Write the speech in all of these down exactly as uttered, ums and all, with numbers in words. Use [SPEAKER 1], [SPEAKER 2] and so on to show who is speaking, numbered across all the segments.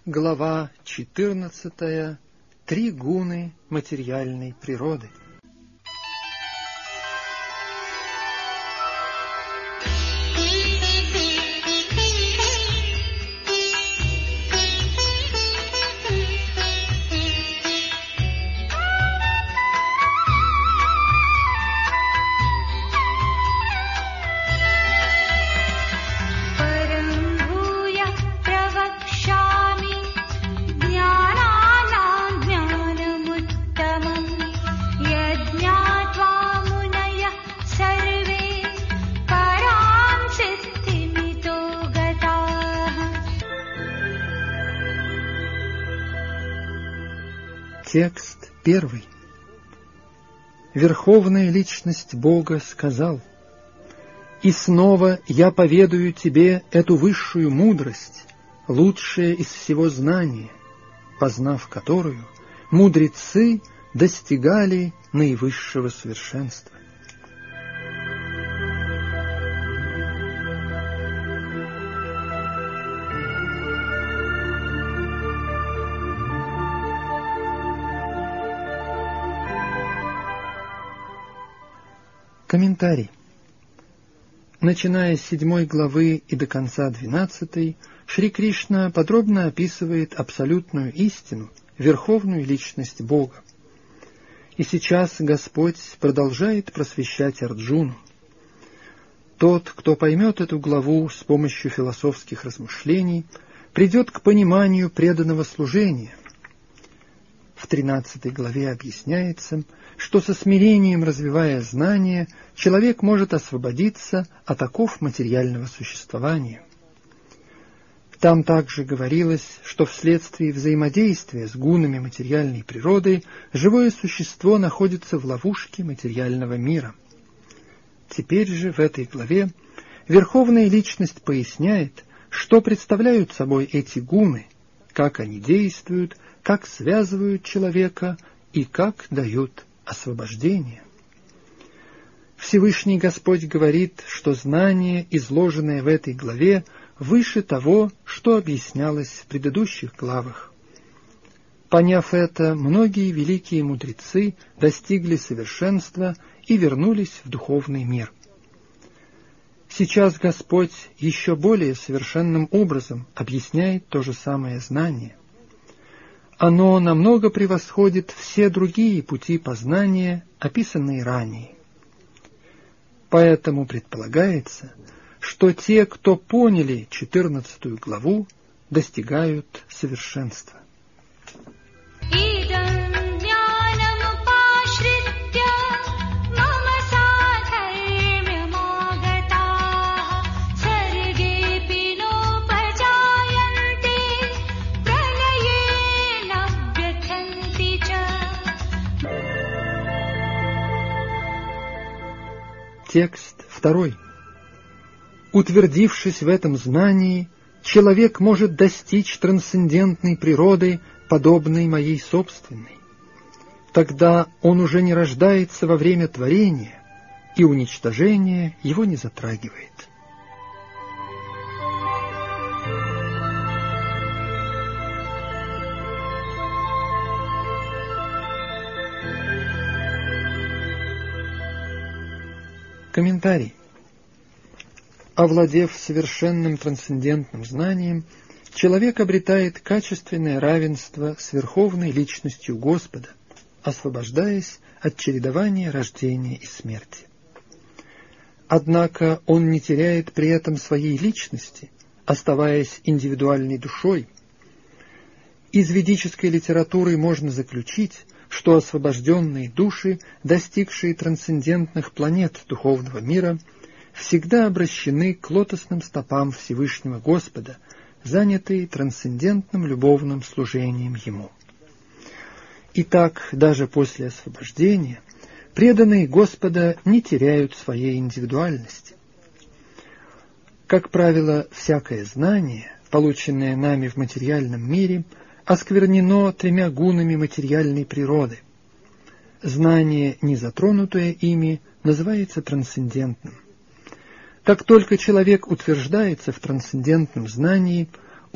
[SPEAKER 1] Глава четырнадцатая. Три гуны материальной природы. Текст первый. Верховная Личность Бога сказал: «И снова я поведаю тебе эту высшую мудрость, лучшее из всего знания, познав которую мудрецы достигали наивысшего совершенства». Комментарий. Начиная с седьмой главы и до конца двенадцатой, Шри Кришна подробно описывает абсолютную истину, верховную личность Бога. И сейчас Господь продолжает просвещать Арджуну. Тот, кто поймет эту главу с помощью философских размышлений, придет к пониманию преданного служения. В тринадцатой главе объясняется, что со смирением, развивая знания, человек может освободиться от оков материального существования. Там также говорилось, что вследствие взаимодействия с гунами материальной природы живое существо находится в ловушке материального мира. Теперь же в этой главе Верховная Личность поясняет, что представляют собой эти гуны, как они действуют, как связывают человека и как дают освобождение. Всевышний Господь говорит, что знание, изложенное в этой главе, выше того, что объяснялось в предыдущих главах. Поняв это, многие великие мудрецы достигли совершенства и вернулись в духовный мир. Сейчас Господь еще более совершенным образом объясняет то же самое знание. Оно намного превосходит все другие пути познания, описанные ранее. Поэтому предполагается, что те, кто поняли четырнадцатую главу, достигают совершенства. Текст второй. Утвердившись в этом знании, человек может достичь трансцендентной природы, подобной моей собственной. Тогда он уже не рождается во время творения, и уничтожение его не затрагивает. Комментарий. Овладев совершенным трансцендентным знанием, человек обретает качественное равенство с Верховной Личностью Господа, освобождаясь от чередования рождения и смерти. Однако он не теряет при этом своей личности, оставаясь индивидуальной душой. Из ведической литературы можно заключить, что освобожденные души, достигшие трансцендентных планет духовного мира, всегда обращены к лотосным стопам Всевышнего Господа, занятые трансцендентным любовным служением Ему. Итак, даже после освобождения преданные Господа не теряют своей индивидуальности. Как правило, всякое знание, полученное нами в материальном мире, осквернено тремя гунами материальной природы. Знание, не затронутое ими, называется трансцендентным. Как только человек утверждается в трансцендентном знании,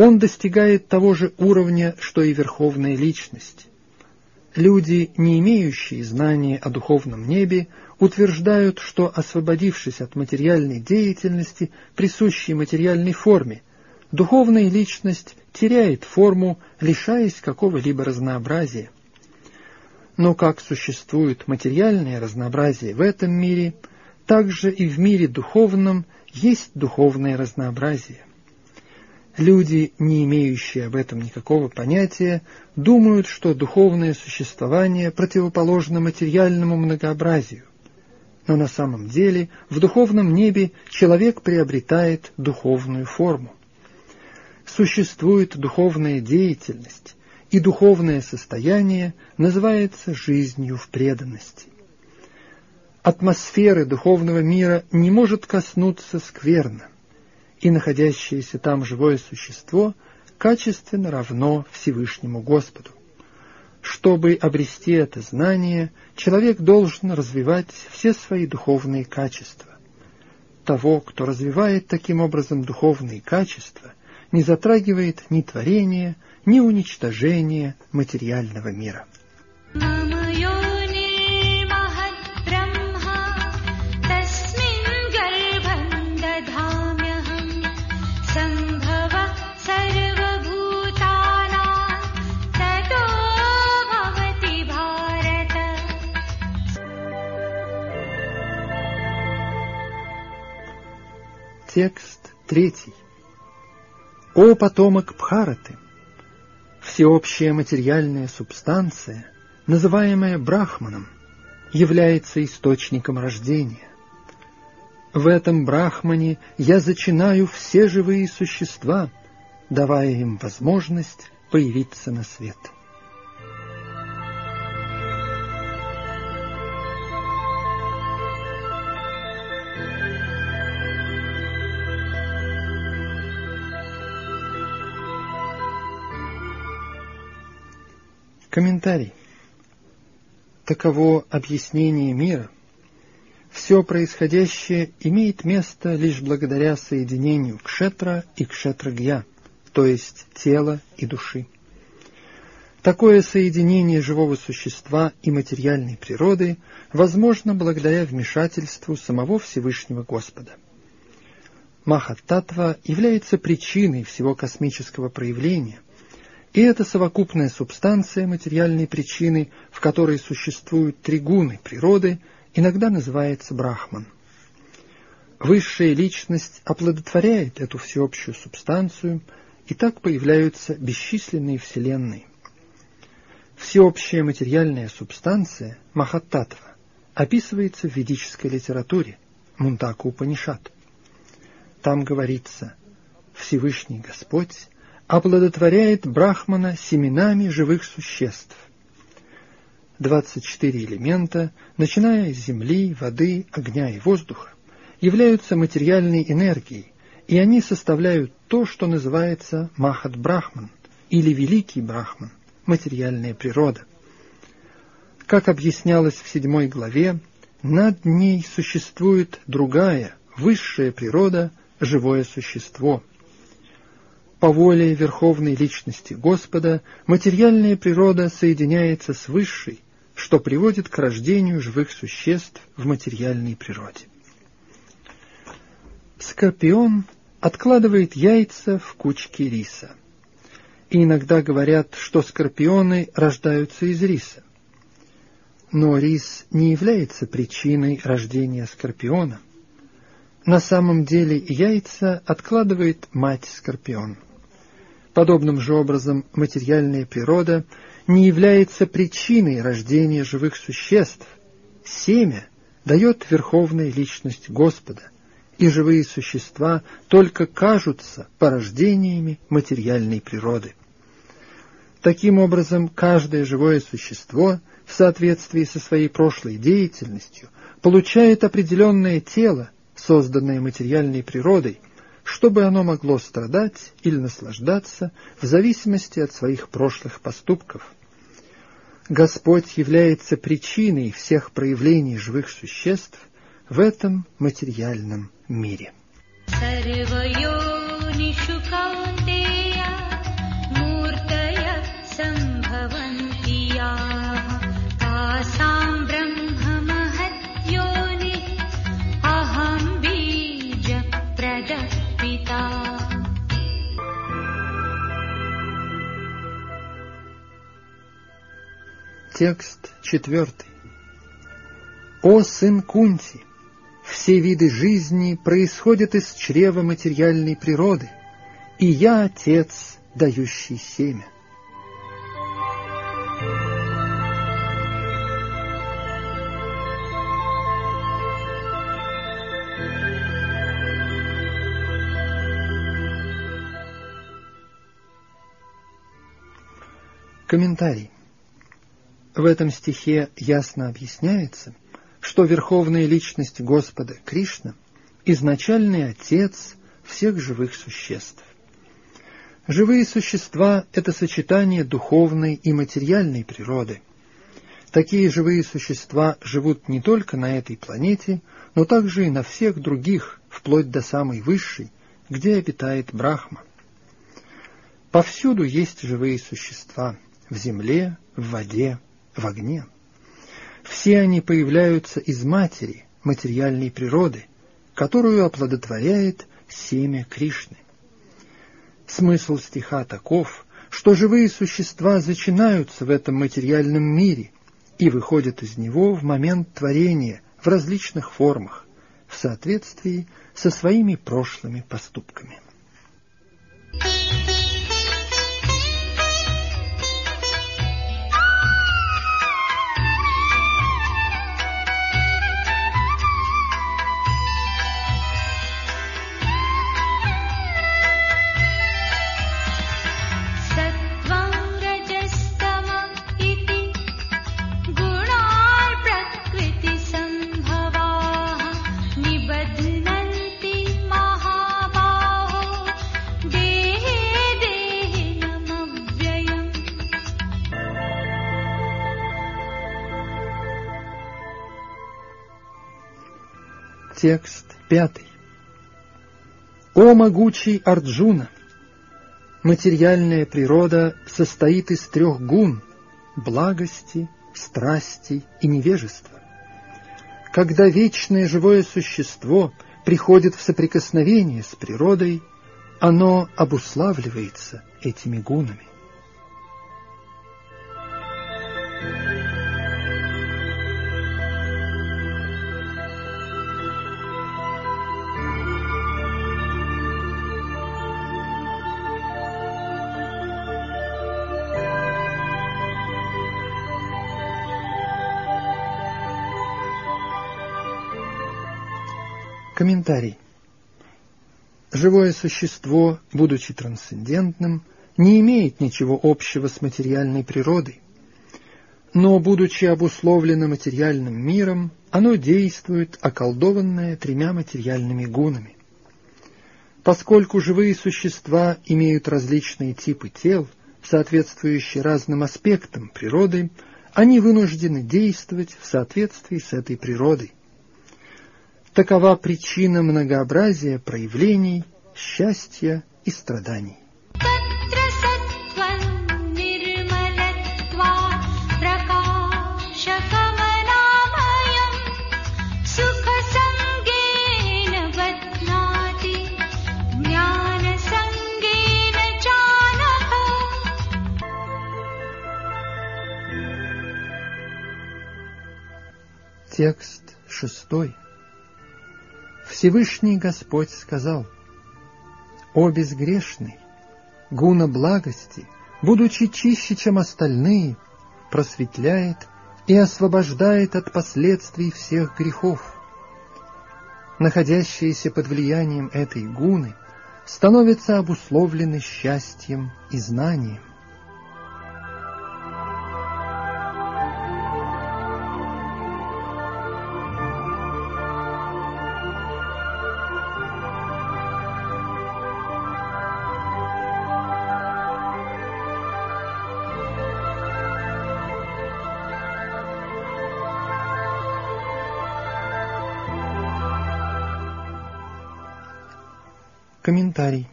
[SPEAKER 1] он достигает того же уровня, что и Верховная Личность. Люди, не имеющие знания о духовном небе, утверждают, что, освободившись от материальной деятельности, присущей материальной форме, духовная личность теряет форму, лишаясь какого-либо разнообразия. Но как существует материальное разнообразие в этом мире, так же и в мире духовном есть духовное разнообразие. Люди, не имеющие об этом никакого понятия, думают, что духовное существование противоположно материальному многообразию. Но на самом деле в духовном небе человек приобретает духовную форму. Существует духовная деятельность, и духовное состояние называется жизнью в преданности. Атмосферы духовного мира не может коснуться скверно, и находящееся там живое существо качественно равно Всевышнему Господу. Чтобы обрести это знание, человек должен развивать все свои духовные качества. Того, кто развивает таким образом духовные качества, не затрагивает ни творение, ни уничтожение материального мира. Текст третий. О потомок Бхараты! Всеобщая материальная субстанция, называемая Брахманом, является источником рождения. В этом Брахмане я зачинаю все живые существа, давая им возможность появиться на свет. Комментарий. Таково объяснение мира. Все происходящее имеет место лишь благодаря соединению кшетра и кшетрагья, то есть тела и души. Такое соединение живого существа и материальной природы возможно благодаря вмешательству самого Всевышнего Господа. Махаттатва является причиной всего космического проявления, и эта совокупная субстанция материальной причины, в которой существуют три гуны природы, иногда называется Брахман. Высшая личность оплодотворяет эту всеобщую субстанцию, и так появляются бесчисленные вселенные. Всеобщая материальная субстанция, Махаттатва, описывается в ведической литературе, Мундака Упанишад. Там говорится: Всевышний Господь оплодотворяет Брахмана семенами живых существ. двадцать четыре элемента, начиная из земли, воды, огня и воздуха, являются материальной энергией, и они составляют то, что называется Махат-Брахман, или Великий Брахман, материальная природа. Как объяснялось в седьмой главе, над ней существует другая, высшая природа, живое существо. По воле Верховной Личности Господа материальная природа соединяется с высшей, что приводит к рождению живых существ в материальной природе. Скорпион откладывает яйца в кучке риса. И иногда говорят, что скорпионы рождаются из риса. Но рис не является причиной рождения скорпиона. На самом деле яйца откладывает мать-скорпион. Подобным же образом материальная природа не является причиной рождения живых существ. Семя дает Верховная Личность Господа, и живые существа только кажутся порождениями материальной природы. Таким образом, каждое живое существо в соответствии со своей прошлой деятельностью получает определенное тело, созданное материальной природой, чтобы оно могло страдать или наслаждаться в зависимости от своих прошлых поступков. Господь является причиной всех проявлений живых существ в этом материальном мире. Sarvayo nishukaunteya Текст четвертый. «О сын Кунти! Все виды жизни происходят из чрева материальной природы, и я Отец, дающий семя». Комментарий. В этом стихе ясно объясняется, что Верховная Личность Господа Кришна – изначальный Отец всех живых существ. Живые существа – это сочетание духовной и материальной природы. Такие живые существа живут не только на этой планете, но также и на всех других, вплоть до самой высшей, где обитает Брахма. Повсюду есть живые существа – в земле, в воде, в огне. Все они появляются из матери, материальной природы, которую оплодотворяет семя Кришны. Смысл стиха таков, что живые существа зачинаются в этом материальном мире и выходят из него в момент творения в различных формах, в соответствии со своими прошлыми поступками. Текст пятый. «О могучий Арджуна! Материальная природа состоит из трех гун – благости, страсти и невежества. Когда вечное живое существо приходит в соприкосновение с природой, оно обуславливается этими гунами». Комментарий. Живое существо, будучи трансцендентным, не имеет ничего общего с материальной природой, но, будучи обусловлено материальным миром, оно действует, околдованное тремя материальными гунами. Поскольку живые существа имеют различные типы тел, соответствующие разным аспектам природы, они вынуждены действовать в соответствии с этой природой. Такова причина многообразия проявлений, счастья и страданий. Текст шестой. Всевышний Господь сказал: «О безгрешный, гуна благости, будучи чище, чем остальные, просветляет и освобождает от последствий всех грехов. Находящиеся под влиянием этой гуны становятся обусловлены счастьем и знанием». Комментарий.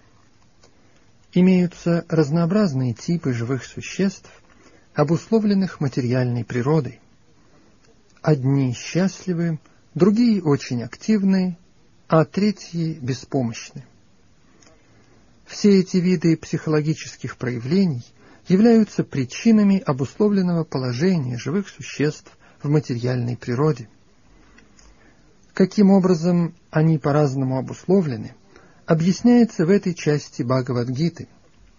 [SPEAKER 1] Имеются разнообразные типы живых существ, обусловленных материальной природой. Одни счастливы, другие очень активны, а третьи беспомощны. Все эти виды психологических проявлений являются причинами обусловленного положения живых существ в материальной природе. Каким образом они по-разному обусловлены, объясняется в этой части Бхагавад-гиты.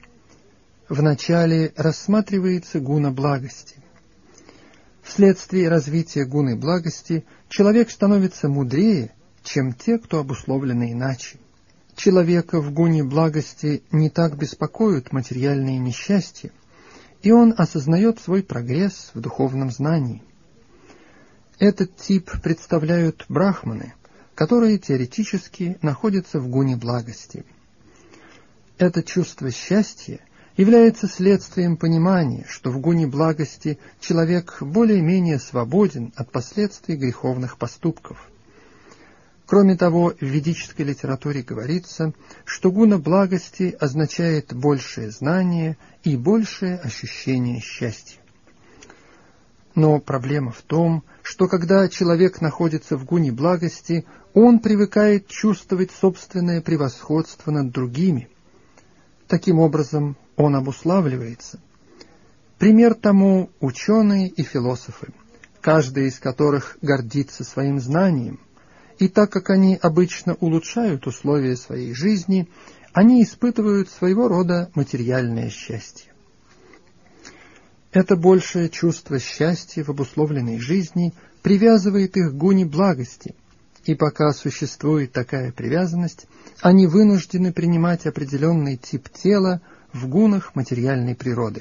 [SPEAKER 1] Вначале рассматривается гуна благости. Вследствие развития гуны благости человек становится мудрее, чем те, кто обусловлены иначе. Человека в гуне благости не так беспокоят материальные несчастья, и он осознает свой прогресс в духовном знании. Этот тип представляют брахманы, которые теоретически находятся в гуне благости. Это чувство счастья является следствием понимания, что в гуне благости человек более-менее свободен от последствий греховных поступков. Кроме того, в ведической литературе говорится, что гуна благости означает большее знание и большее ощущение счастья. Но проблема в том, что когда человек находится в гуне благости, он привыкает чувствовать собственное превосходство над другими. Таким образом, он обуславливается. Пример тому ученые и философы, каждый из которых гордится своим знанием. И так как они обычно улучшают условия своей жизни, они испытывают своего рода материальное счастье. Это большее чувство счастья в обусловленной жизни привязывает их к гуне благости, и пока существует такая привязанность, они вынуждены принимать определенный тип тела в гунах материальной природы.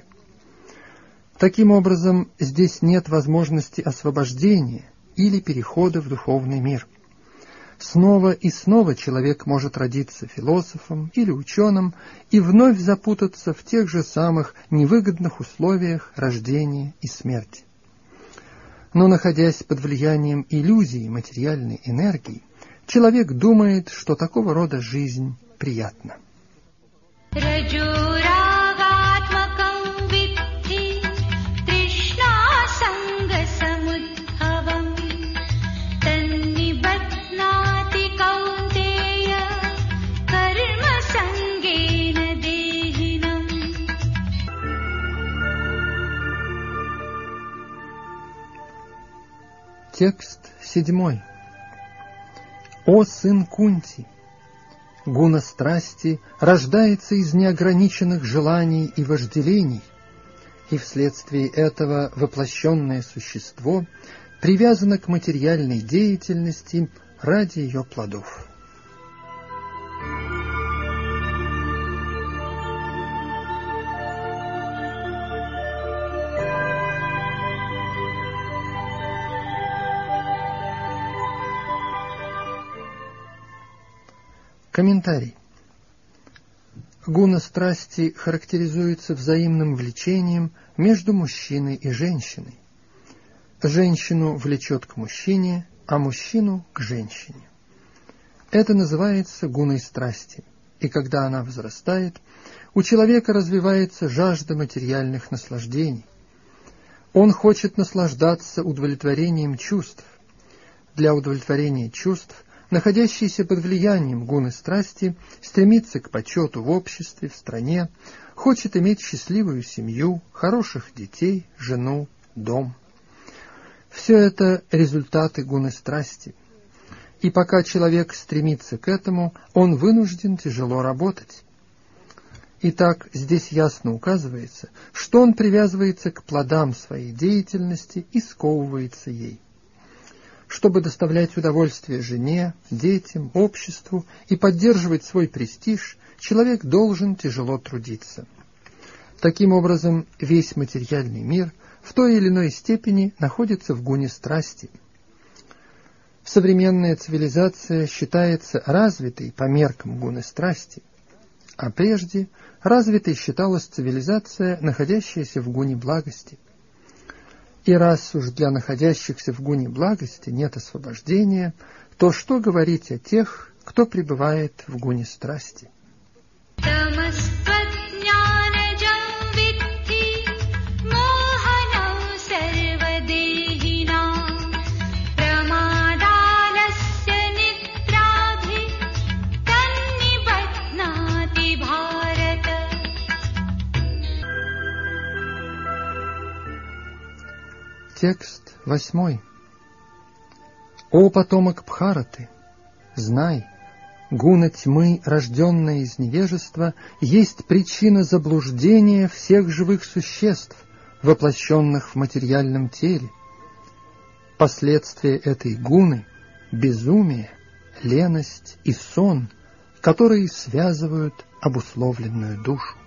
[SPEAKER 1] Таким образом, здесь нет возможности освобождения или перехода в духовный мир. Снова и снова человек может родиться философом или ученым и вновь запутаться в тех же самых невыгодных условиях рождения и смерти. Но, находясь под влиянием иллюзии материальной энергии, человек думает, что такого рода жизнь приятна. Текст седьмой. О сын Кунти! Гуна страсти рождается из неограниченных желаний и вожделений, и вследствие этого воплощенное существо привязано к материальной деятельности ради ее плодов. Комментарий. Гуна страсти характеризуется взаимным влечением между мужчиной и женщиной. Женщину влечет к мужчине, а мужчину к женщине. Это называется гуной страсти, и когда она возрастает, у человека развивается жажда материальных наслаждений. Он хочет наслаждаться удовлетворением чувств. Для удовлетворения чувств находящийся под влиянием гуны страсти стремится к почету в обществе, в стране, хочет иметь счастливую семью, хороших детей, жену, дом. Все это результаты гуны страсти. И пока человек стремится к этому, он вынужден тяжело работать. Итак, здесь ясно указывается, что он привязывается к плодам своей деятельности и сковывается ей. Чтобы доставлять удовольствие жене, детям, обществу и поддерживать свой престиж, человек должен тяжело трудиться. Таким образом, весь материальный мир в той или иной степени находится в гуне страсти. Современная цивилизация считается развитой по меркам гуны страсти, а прежде развитой считалась цивилизация, находящаяся в гуне благости. И раз уж для находящихся в гуне благости нет освобождения, то что говорить о тех, кто пребывает в гуне страсти? Текст восьмой. «О потомок Бхараты, знай, гуна тьмы, рожденная из невежества, есть причина заблуждения всех живых существ, воплощенных в материальном теле. Последствия этой гуны — безумие, леность и сон, которые связывают обусловленную душу».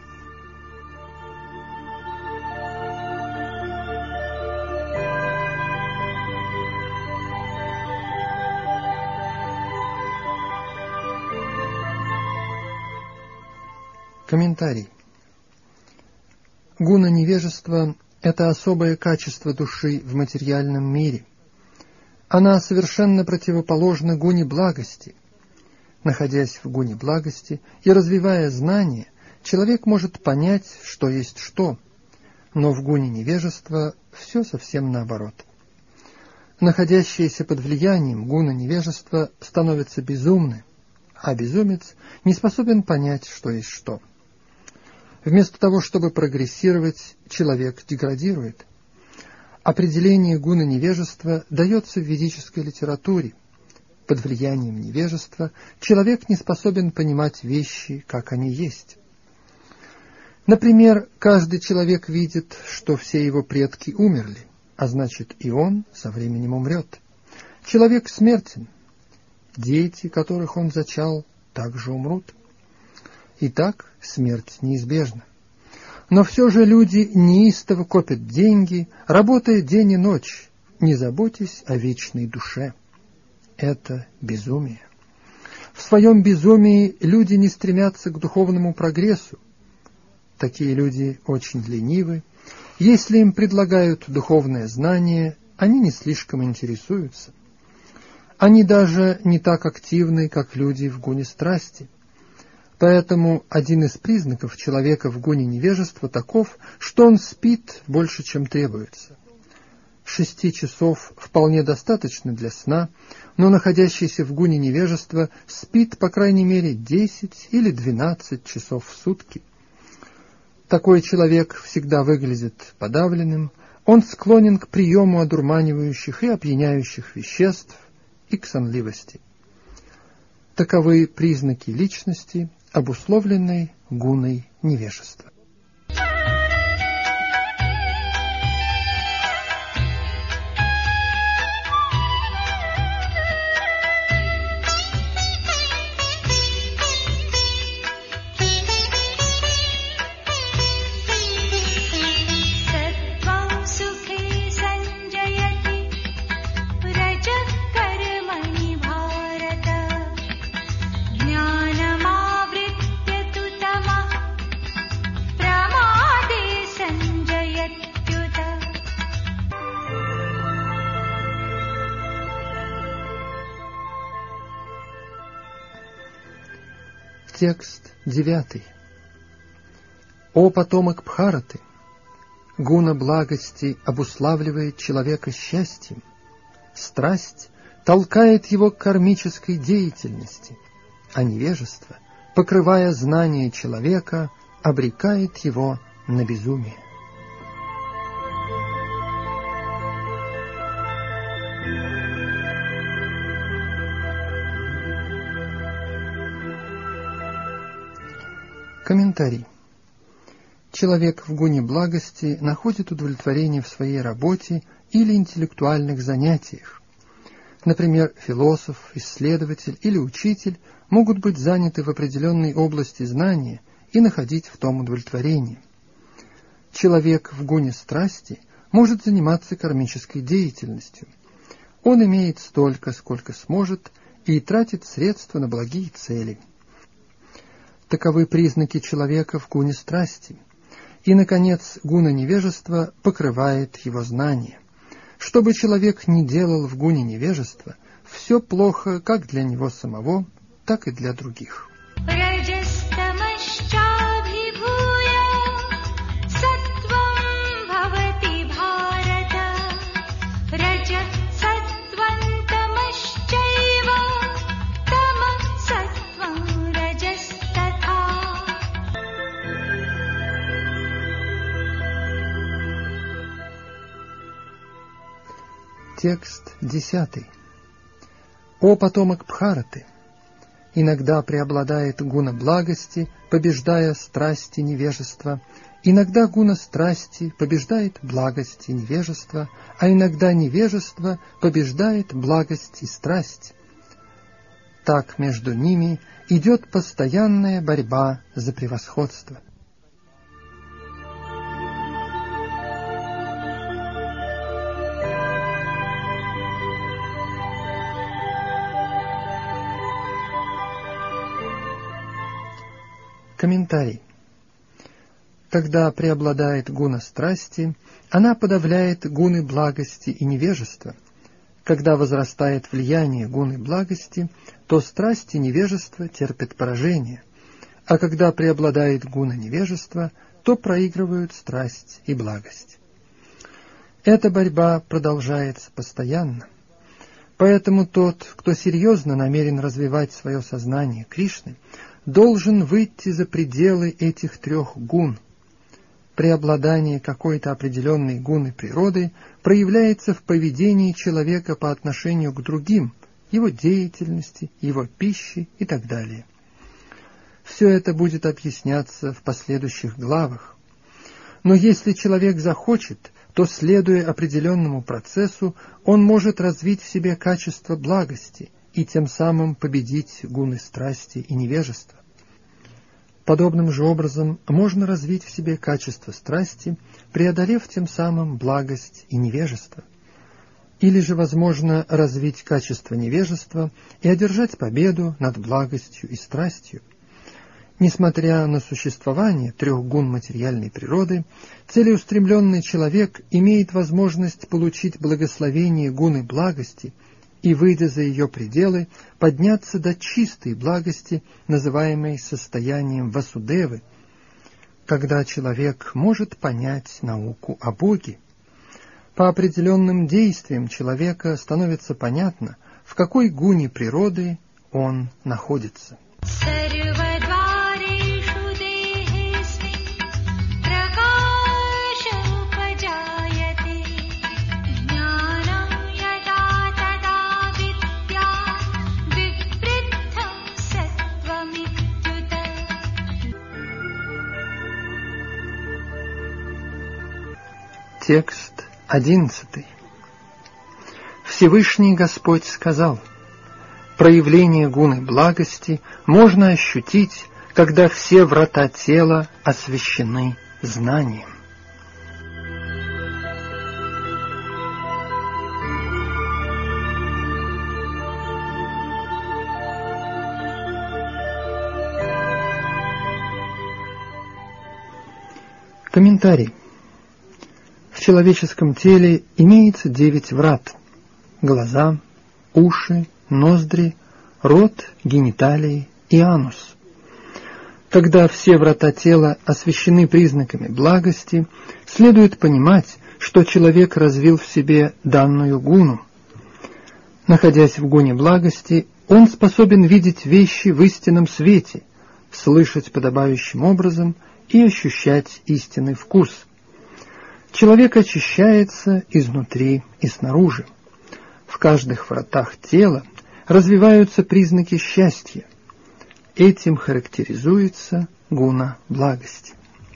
[SPEAKER 1] Комментарий. Гуна невежества — это особое качество души в материальном мире. Она совершенно противоположна гуне благости. Находясь в гуне благости и развивая знания, человек может понять, что есть что, но в гуне невежества все совсем наоборот. Находящиеся под влиянием гуна невежества становятся безумны, а безумец не способен понять, что есть что. Вместо того, чтобы прогрессировать, человек деградирует. Определение гуна невежества дается в ведической литературе. Под влиянием невежества человек не способен понимать вещи, как они есть. Например, каждый человек видит, что все его предки умерли, а значит и он со временем умрет. Человек смертен. Дети, которых он зачал, также умрут. Итак, смерть неизбежна. Но все же люди неистово копят деньги, работая день и ночь, не заботясь о вечной душе. Это безумие. В своем безумии люди не стремятся к духовному прогрессу. Такие люди очень ленивы. Если им предлагают духовное знание, они не слишком интересуются. Они даже не так активны, как люди в гуне страсти. Поэтому один из признаков человека в гуне невежества таков, что он спит больше, чем требуется. Шести часов вполне достаточно для сна, но находящийся в гуне невежества спит по крайней мере десять или двенадцать часов в сутки. Такой человек всегда выглядит подавленным, он склонен к приему одурманивающих и опьяняющих веществ и к сонливости. Таковы признаки личности, обусловленной гуной невежества. Текст девятый. «О потомок Бхараты! Гуна благости обуславливает человека счастьем. Страсть толкает его к кармической деятельности, а невежество, покрывая знание человека, обрекает его на безумие». Комментарий. Человек в гуне благости находит удовлетворение в своей работе или интеллектуальных занятиях. Например, философ, исследователь или учитель могут быть заняты в определенной области знания и находить в том удовлетворение. Человек в гуне страсти может заниматься кармической деятельностью. Он имеет столько, сколько сможет, и тратит средства на благие цели. Таковы признаки человека в гуне страсти. И, наконец, гуна невежества покрывает его знание. Что бы человек ни делал в гуне невежества, все плохо как для него самого, так и для других. Текст десятый. О потомок Бхараты! Иногда преобладает гуна благости, побеждая страсти невежества, иногда гуна страсти побеждает благость и невежество, а иногда невежество побеждает благость и страсть. Так между ними идет постоянная борьба за превосходство. Комментарий. Когда преобладает гуна страсти, она подавляет гуны благости и невежества. Когда возрастает влияние гуны благости, то страсть и невежество терпят поражение, а когда преобладает гуна невежества, то проигрывают страсть и благость. Эта борьба продолжается постоянно. Поэтому тот, кто серьезно намерен развивать свое сознание Кришны, должен выйти за пределы этих трех гун. Преобладание какой-то определенной гуны природы проявляется в поведении человека по отношению к другим, его деятельности, его пище и так далее. Все это будет объясняться в последующих главах. Но если человек захочет, то, следуя определенному процессу, он может развить в себе качество благости и тем самым победить гуны страсти и невежества. Подобным же образом можно развить в себе качество страсти, преодолев тем самым благость и невежество. Или же возможно развить качество невежества и одержать победу над благостью и страстью. Несмотря на существование трех гун материальной природы, целеустремленный человек имеет возможность получить благословение гуны благости и, выйдя за ее пределы, подняться до чистой благости, называемой состоянием Васудевы, когда человек может понять науку о Боге. По определенным действиям человека становится понятно, в какой гуне природы он находится. Текст одиннадцатый. Всевышний Господь сказал: проявление гуны благости можно ощутить, когда все врата тела освящены знанием. Комментарий. В человеческом теле имеется девять врат: глаза, уши, ноздри, рот, гениталии и анус. Когда все врата тела освящены признаками благости, следует понимать, что человек развил в себе данную гуну. Находясь в гуне благости, он способен видеть вещи в истинном свете, слышать подобающим образом и ощущать истинный вкус. Человек очищается изнутри и снаружи. В каждых вратах тела развиваются признаки счастья. Этим характеризуется гуна благости.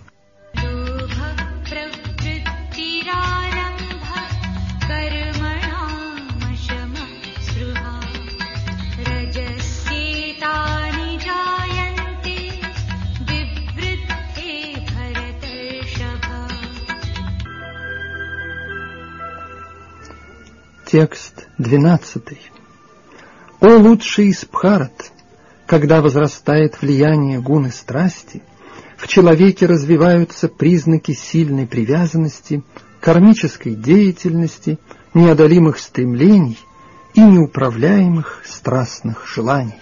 [SPEAKER 1] Текст двенадцатый. О лучший из Бхарат! Когда возрастает влияние гуны страсти, в человеке развиваются признаки сильной привязанности, кармической деятельности, неодолимых стремлений и неуправляемых страстных желаний.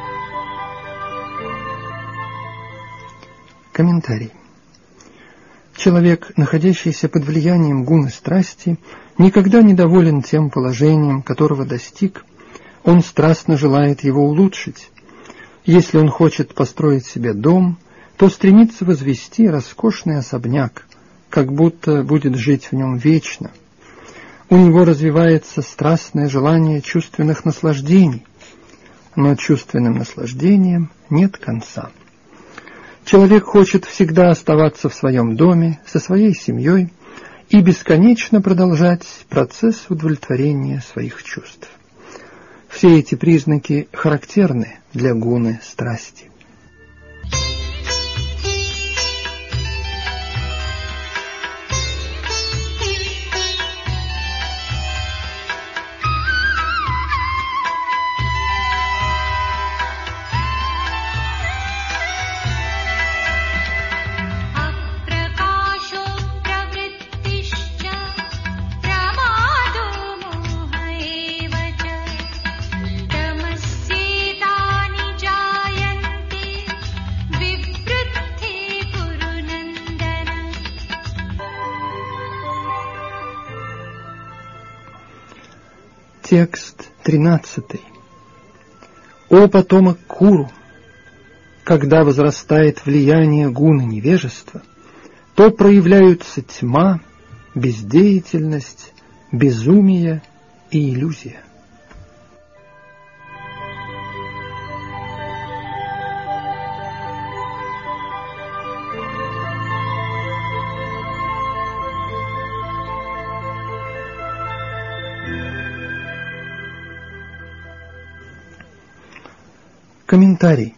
[SPEAKER 1] Комментарий. Человек, находящийся под влиянием гуны страсти, никогда не доволен тем положением, которого достиг. Он страстно желает его улучшить. Если он хочет построить себе дом, то стремится возвести роскошный особняк, как будто будет жить в нем вечно. У него развивается страстное желание чувственных наслаждений, но чувственным наслаждениям нет конца. Человек хочет всегда оставаться в своем доме, со своей семьей и бесконечно продолжать процесс удовлетворения своих чувств. Все эти признаки характерны для гуны страсти. Текст тринадцатый. «О потомок Куру! Когда возрастает влияние гуны невежества, то проявляются тьма, бездеятельность, безумие и иллюзия». Комментарий.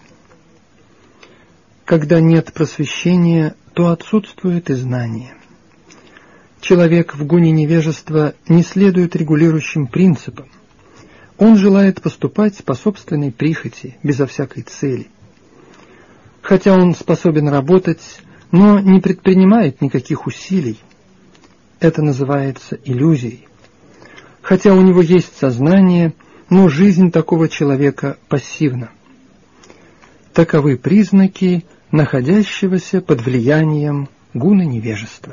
[SPEAKER 1] Когда нет просвещения, то отсутствует и знание. Человек в гуне невежества не следует регулирующим принципам. Он желает поступать по собственной прихоти, безо всякой цели. Хотя он способен работать, но не предпринимает никаких усилий. Это называется иллюзией. Хотя у него есть сознание, но жизнь такого человека пассивна. Таковы признаки находящегося под влиянием гуны невежества.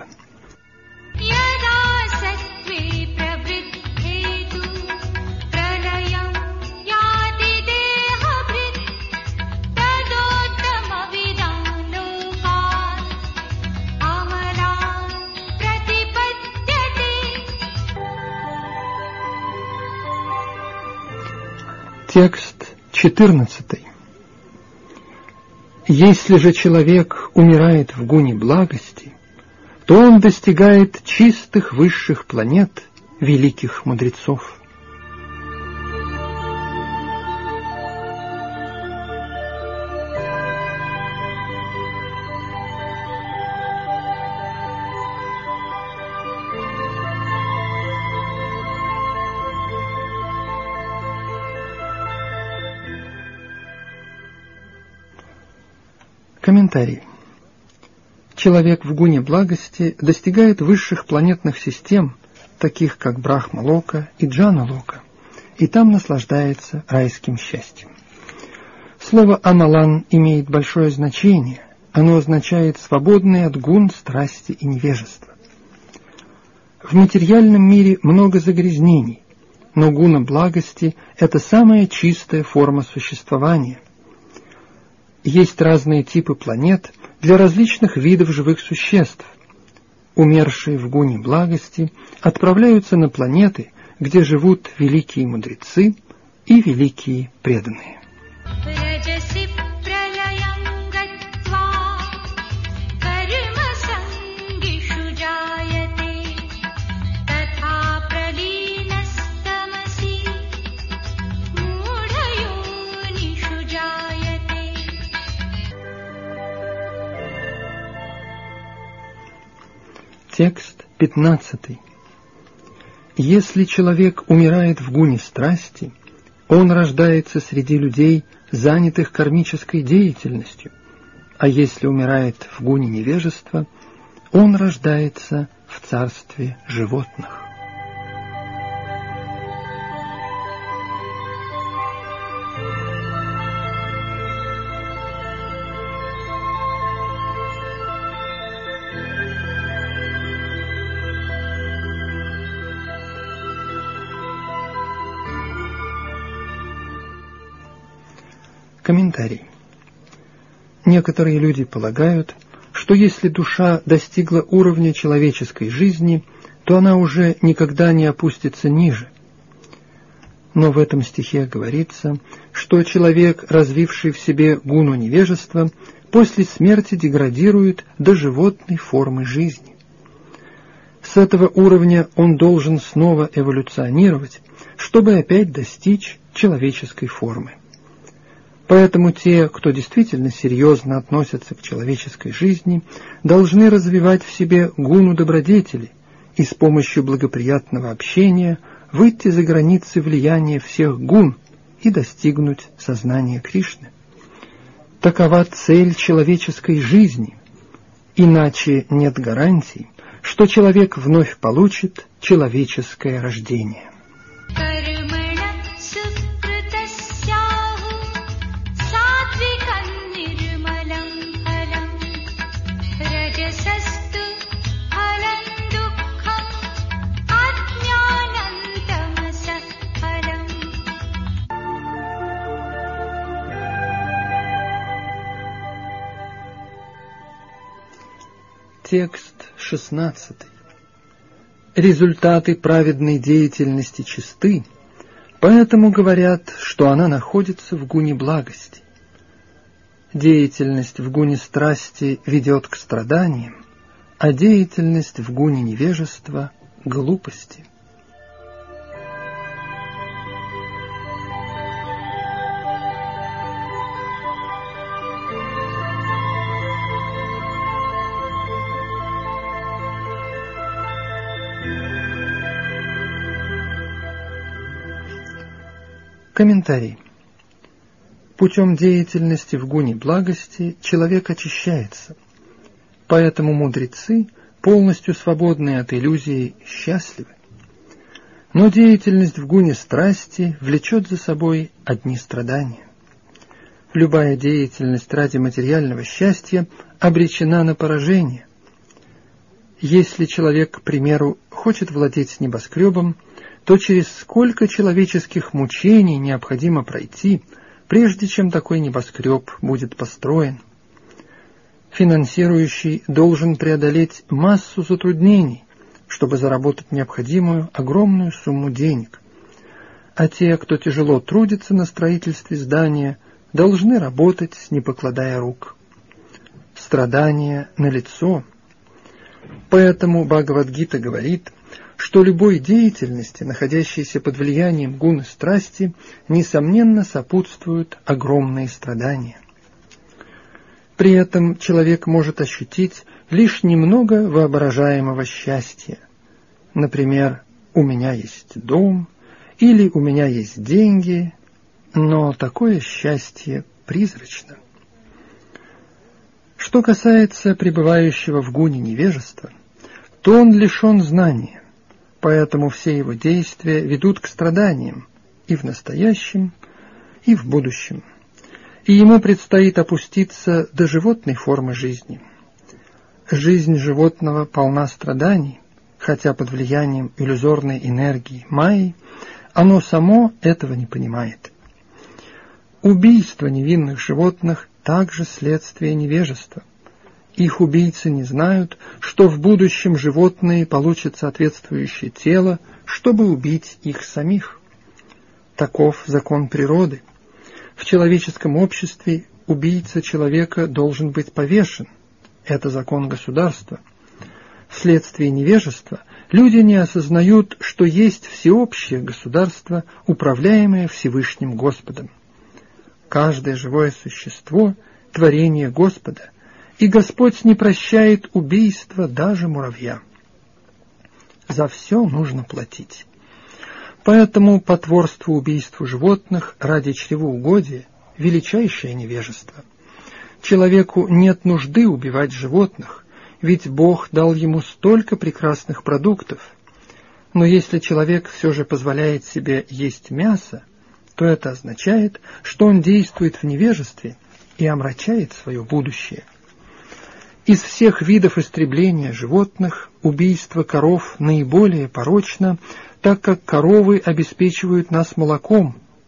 [SPEAKER 1] Текст четырнадцатый. Если же человек умирает в гуне благости, то он достигает чистых высших планет великих мудрецов. Комментарий. Человек в гуне благости достигает высших планетных систем, таких как Брахма-лока и Джана-лока, и там наслаждается райским счастьем. Слово «амалан» имеет большое значение, оно означает «свободный от гун, страсти и невежества». В материальном мире много загрязнений, но гуна благости – это самая чистая форма существования. Есть разные типы планет для различных видов живых существ. Умершие в гуне благости отправляются на планеты, где живут великие мудрецы и великие преданные. Текст пятнадцатый. Если человек умирает в гуне страсти, он рождается среди людей, занятых кармической деятельностью, а если умирает в гуне невежества, он рождается в царстве животных. Комментарий. Некоторые люди полагают, что если душа достигла уровня человеческой жизни, то она уже никогда не опустится ниже. Но в этом стихе говорится, что человек, развивший в себе гуну невежества, после смерти деградирует до животной формы жизни. С этого уровня он должен снова эволюционировать, чтобы опять достичь человеческой формы. Поэтому те, кто действительно серьезно относятся к человеческой жизни, должны развивать в себе гуну добродетели и с помощью благоприятного общения выйти за границы влияния всех гун и достигнуть сознания Кришны. Такова цель человеческой жизни, иначе нет гарантий, что человек вновь получит человеческое рождение. Текст шестнадцатый. Результаты праведной деятельности чисты, поэтому говорят, что она находится в гуне благости. Деятельность в гуне страсти ведет к страданиям, а деятельность в гуне невежества — к глупости. Комментарий. Путем деятельности в гуне благости человек очищается, поэтому мудрецы, полностью свободные от иллюзий, счастливы. Но деятельность в гуне страсти влечет за собой одни страдания. Любая деятельность ради материального счастья обречена на поражение. Если человек, к примеру, хочет владеть небоскребом, то через сколько человеческих мучений необходимо пройти, прежде чем такой небоскреб будет построен. Финансирующий должен преодолеть массу затруднений, чтобы заработать необходимую огромную сумму денег. А те, кто тяжело трудится на строительстве здания, должны работать, не покладая рук. Страдания налицо. Поэтому Бхагавад-гита говорит, что любой деятельности, находящейся под влиянием гуны страсти, несомненно сопутствуют огромные страдания. При этом человек может ощутить лишь немного воображаемого счастья. Например, «у меня есть дом» или «у меня есть деньги», но такое счастье призрачно. Что касается пребывающего в гуне невежества, то он лишен знания, поэтому все его действия ведут к страданиям и в настоящем, и в будущем, и ему предстоит опуститься до животной формы жизни. Жизнь животного полна страданий, хотя под влиянием иллюзорной энергии майи оно само этого не понимает. Убийство невинных животных также следствие невежества. Их убийцы не знают, что в будущем животные получат соответствующее тело, чтобы убить их самих. Таков закон природы. В человеческом обществе убийца человека должен быть повешен. Это закон государства. Вследствие невежества люди не осознают, что есть всеобщее государство, управляемое Всевышним Господом. Каждое живое существо – творение Господа, и Господь не прощает убийства даже муравья. За все нужно платить. Поэтому потворство убийству животных ради чревоугодия – величайшее невежество. Человеку нет нужды убивать животных, ведь Бог дал ему столько прекрасных продуктов. Но если человек все же позволяет себе есть мясо, то это означает, что он действует в невежестве и омрачает свое будущее. Из всех видов истребления животных убийство коров наиболее порочно, так как коровы обеспечивают нас молоком,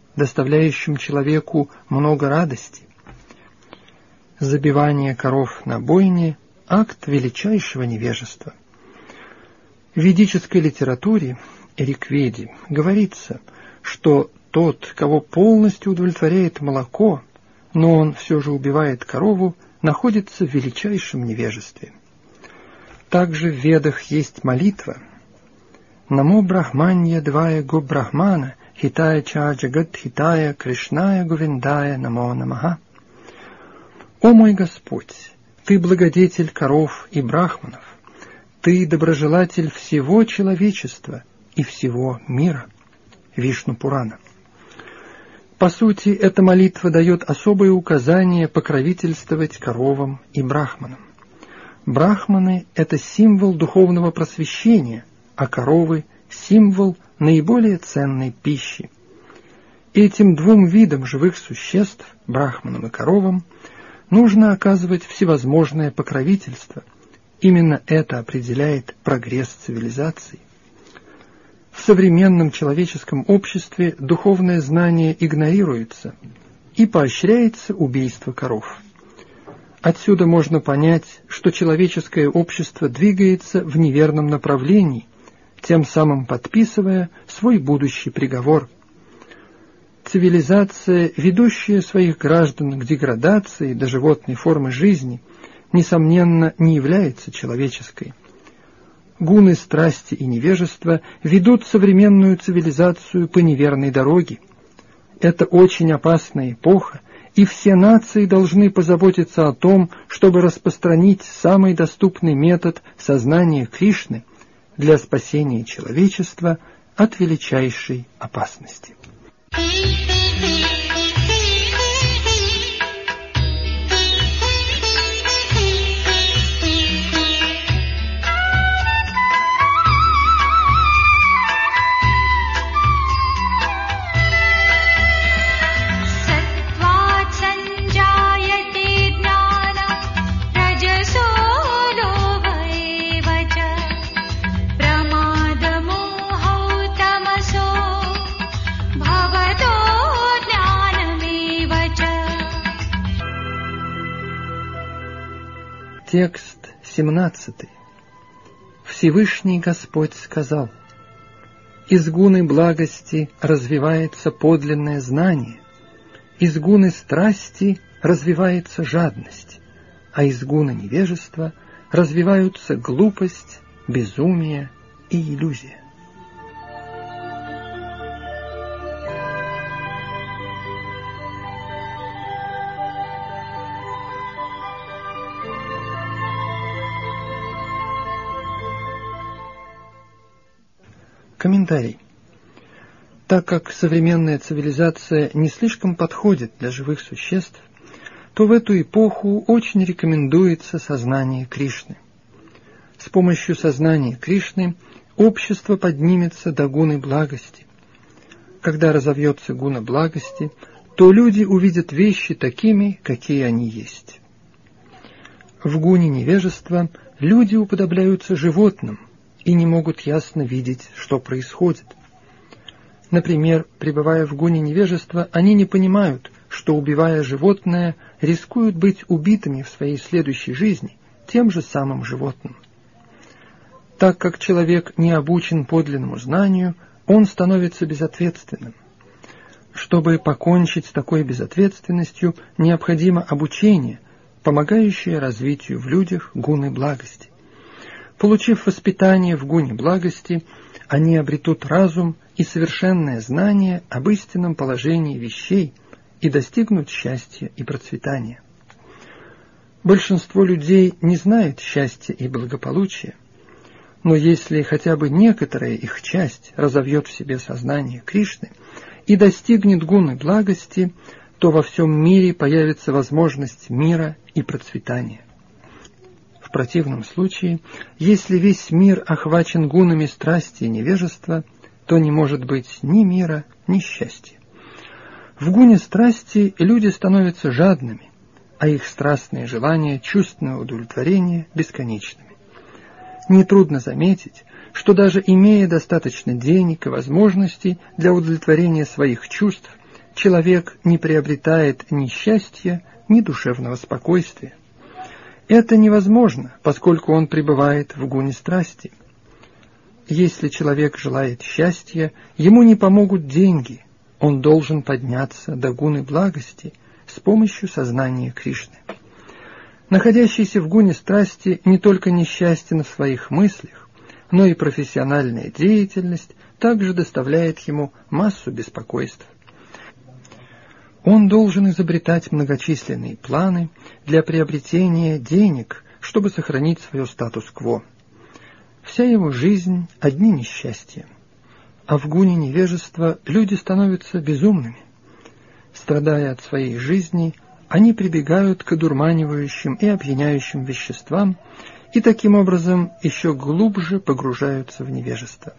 [SPEAKER 1] доставляющим человеку много радости. Забивание коров на бойне – акт величайшего невежества. В ведической литературе, Ригведе, говорится, что тот, кого полностью удовлетворяет молоко, но он все же убивает корову, находится в величайшем невежестве. Также в Ведах есть молитва «Намо Брахманья Двая Го Брахмана Хитая Ча Джагат Хитая Кришная Говиндая Намо Намаха». «О мой Господь, Ты благодетель коров и брахманов, Ты доброжелатель всего человечества и всего мира». Вишну Пурана. По сути, эта молитва дает особое указание покровительствовать коровам и брахманам. Брахманы – это символ духовного просвещения, а коровы – символ наиболее ценной пищи. Этим двум видам живых существ, брахманам и коровам, нужно оказывать всевозможное покровительство. Именно это определяет прогресс цивилизации. В современном человеческом обществе духовное знание игнорируется и поощряется убийство коров. Отсюда можно понять, что человеческое общество двигается в неверном направлении, тем самым подписывая свой будущий приговор. Цивилизация, ведущая своих граждан к деградации до животной формы жизни, несомненно, не является человеческой. Гуны страсти и невежества ведут современную цивилизацию по неверной дороге. Это очень опасная эпоха, и все нации должны позаботиться о том, чтобы распространить самый доступный метод сознания Кришны для спасения человечества от величайшей опасности. Текст семнадцатый. Всевышний Господь сказал: «Из гуны благости развивается подлинное знание, из гуны страсти развивается жадность, а из гуны невежества развиваются глупость, безумие и иллюзия». Комментарий. Так как современная цивилизация не слишком подходит для живых существ, то в эту эпоху очень рекомендуется сознание Кришны. С помощью сознания Кришны общество поднимется до гуны благости. Когда разовьется гуна благости, то люди увидят вещи такими, какие они есть. В гуне невежества люди уподобляются животным и не могут ясно видеть, что происходит. Например, пребывая в гуне невежества, они не понимают, что, убивая животное, рискуют быть убитыми в своей следующей жизни тем же самым животным. Так как человек не обучен подлинному знанию, он становится безответственным. Чтобы покончить с такой безответственностью, необходимо обучение, помогающее развитию в людях гуны благости. Получив воспитание в гуне благости, они обретут разум и совершенное знание об истинном положении вещей и достигнут счастья и процветания. Большинство людей не знает счастья и благополучия, но если хотя бы некоторая их часть разовьет в себе сознание Кришны и достигнет гуны благости, то во всем мире появится возможность мира и процветания. В противном случае, если весь мир охвачен гунами страсти и невежества, то не может быть ни мира, ни счастья. В гуне страсти люди становятся жадными, а их страстные желания, чувственное удовлетворение бесконечными. Нетрудно заметить, что даже имея достаточно денег и возможностей для удовлетворения своих чувств, человек не приобретает ни счастья, ни душевного спокойствия. Это невозможно, поскольку он пребывает в гуне страсти. Если человек желает счастья, ему не помогут деньги, он должен подняться до гуны благости с помощью сознания Кришны. Находящийся в гуне страсти не только несчастен в своих мыслях, но и профессиональная деятельность также доставляет ему массу беспокойств. Он должен изобретать многочисленные планы для приобретения денег, чтобы сохранить свое статус-кво. Вся его жизнь – одни несчастья. А в гуне невежества люди становятся безумными. Страдая от своей жизни, они прибегают к одурманивающим и опьяняющим веществам и таким образом еще глубже погружаются в невежество.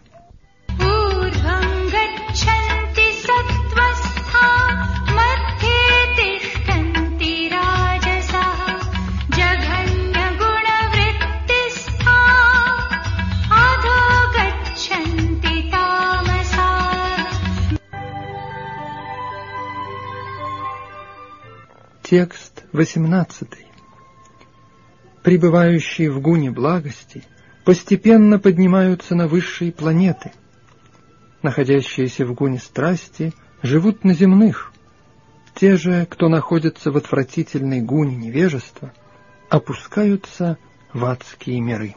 [SPEAKER 1] Текст восемнадцатый. Пребывающие в гуне благости постепенно поднимаются на высшие планеты. Находящиеся в гуне страсти живут на земных. Те же, кто находится в отвратительной гуне невежества, опускаются в адские миры.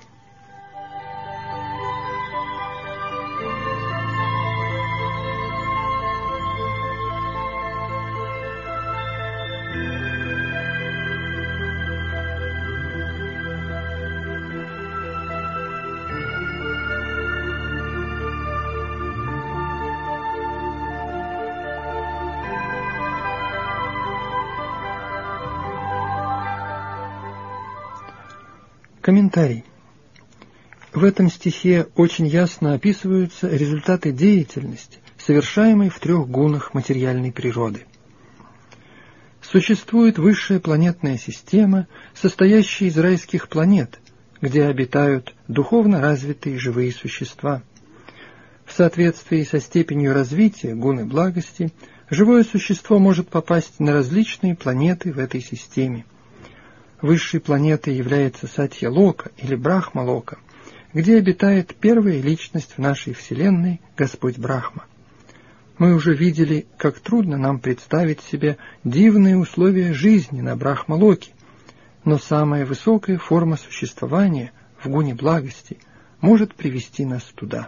[SPEAKER 1] Комментарий. В этом стихе очень ясно описываются результаты деятельности, совершаемой в трех гунах материальной природы. Существует высшая планетная система, состоящая из райских планет, где обитают духовно развитые живые существа. В соответствии со степенью развития гуны благости, живое существо может попасть на различные планеты в этой системе. Высшей планетой является Сатья-лока или Брахма-лока, где обитает первая личность в нашей Вселенной, Господь Брахма. Мы уже видели, как трудно нам представить себе дивные условия жизни на Брахма-локе, но самая высокая форма существования в гуне благости может привести нас туда.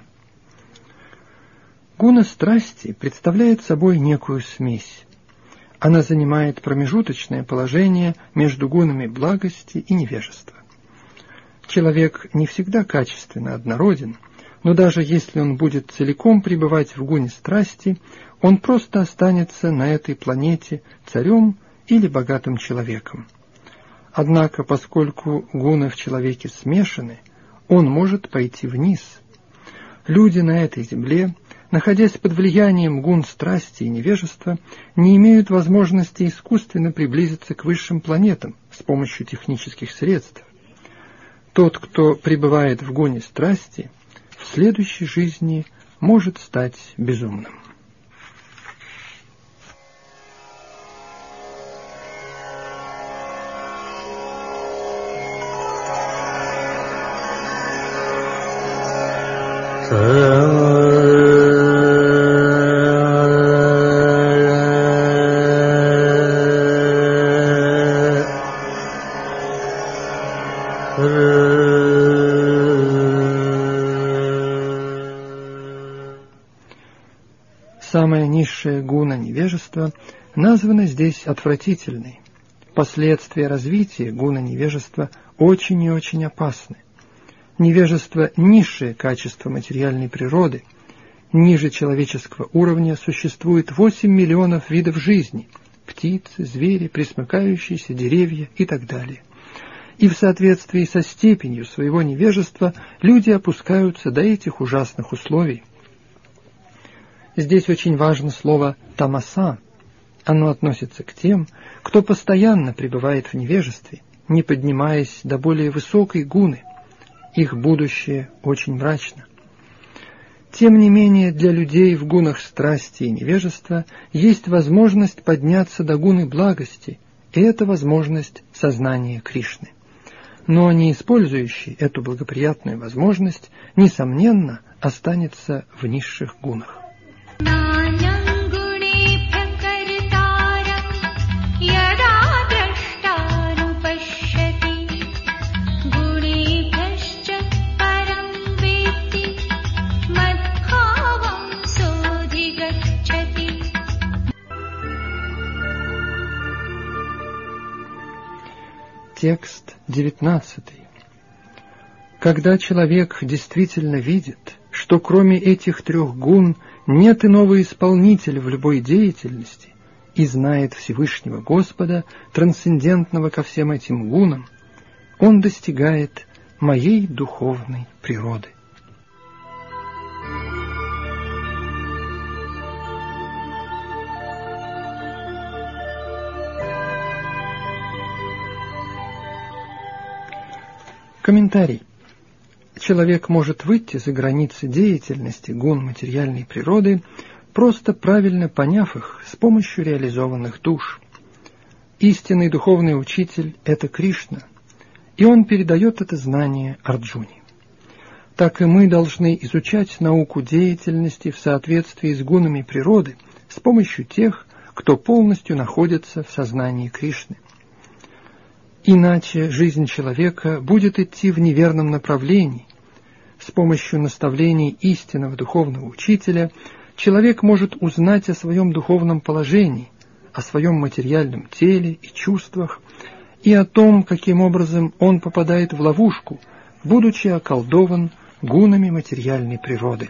[SPEAKER 1] Гуна страсти представляет собой некую смесь. Она занимает промежуточное положение между гунами благости и невежества. Человек не всегда качественно однороден, но даже если он будет целиком пребывать в гуне страсти, он просто останется на этой планете царем или богатым человеком. Однако, поскольку гуны в человеке смешаны, он может пойти вниз. Люди на этой земле, находясь под влиянием гун страсти и невежества, не имеют возможности искусственно приблизиться к высшим планетам с помощью технических средств. Тот, кто пребывает в гуне страсти, в следующей жизни может стать безумным. Самая низшая гуна невежества названа здесь отвратительной. Последствия развития гуна невежества очень и очень опасны. Невежество – низшее качество материальной природы. Ниже человеческого уровня существует восемь миллионов видов жизни – птицы, звери, пресмыкающиеся, деревья и так далее. И в соответствии со степенью своего невежества люди опускаются до этих ужасных условий. Здесь очень важно слово «тамаса». Оно относится к тем, кто постоянно пребывает в невежестве, не поднимаясь до более высокой гуны. Их будущее очень мрачно. Тем не менее, для людей в гунах страсти и невежества есть возможность подняться до гуны благости, и это возможность сознания Кришны. Но не использующий эту благоприятную возможность, несомненно, останется в низших гунах. Текст девятнадцатый. Когда человек действительно видит, что кроме этих трех гун нет иного исполнителя в любой деятельности, и знает Всевышнего Господа, трансцендентного ко всем этим гунам, он достигает моей духовной природы. Комментарий. Человек может выйти за границы деятельности гун материальной природы, просто правильно поняв их с помощью реализованных душ. Истинный духовный учитель – это Кришна, и он передает это знание Арджуне. Так и мы должны изучать науку деятельности в соответствии с гунами природы с помощью тех, кто полностью находится в сознании Кришны. Иначе жизнь человека будет идти в неверном направлении. С помощью наставлений истинного духовного учителя человек может узнать о своем духовном положении, о своем материальном теле и чувствах, и о том, каким образом он попадает в ловушку, будучи околдован гунами материальной природы.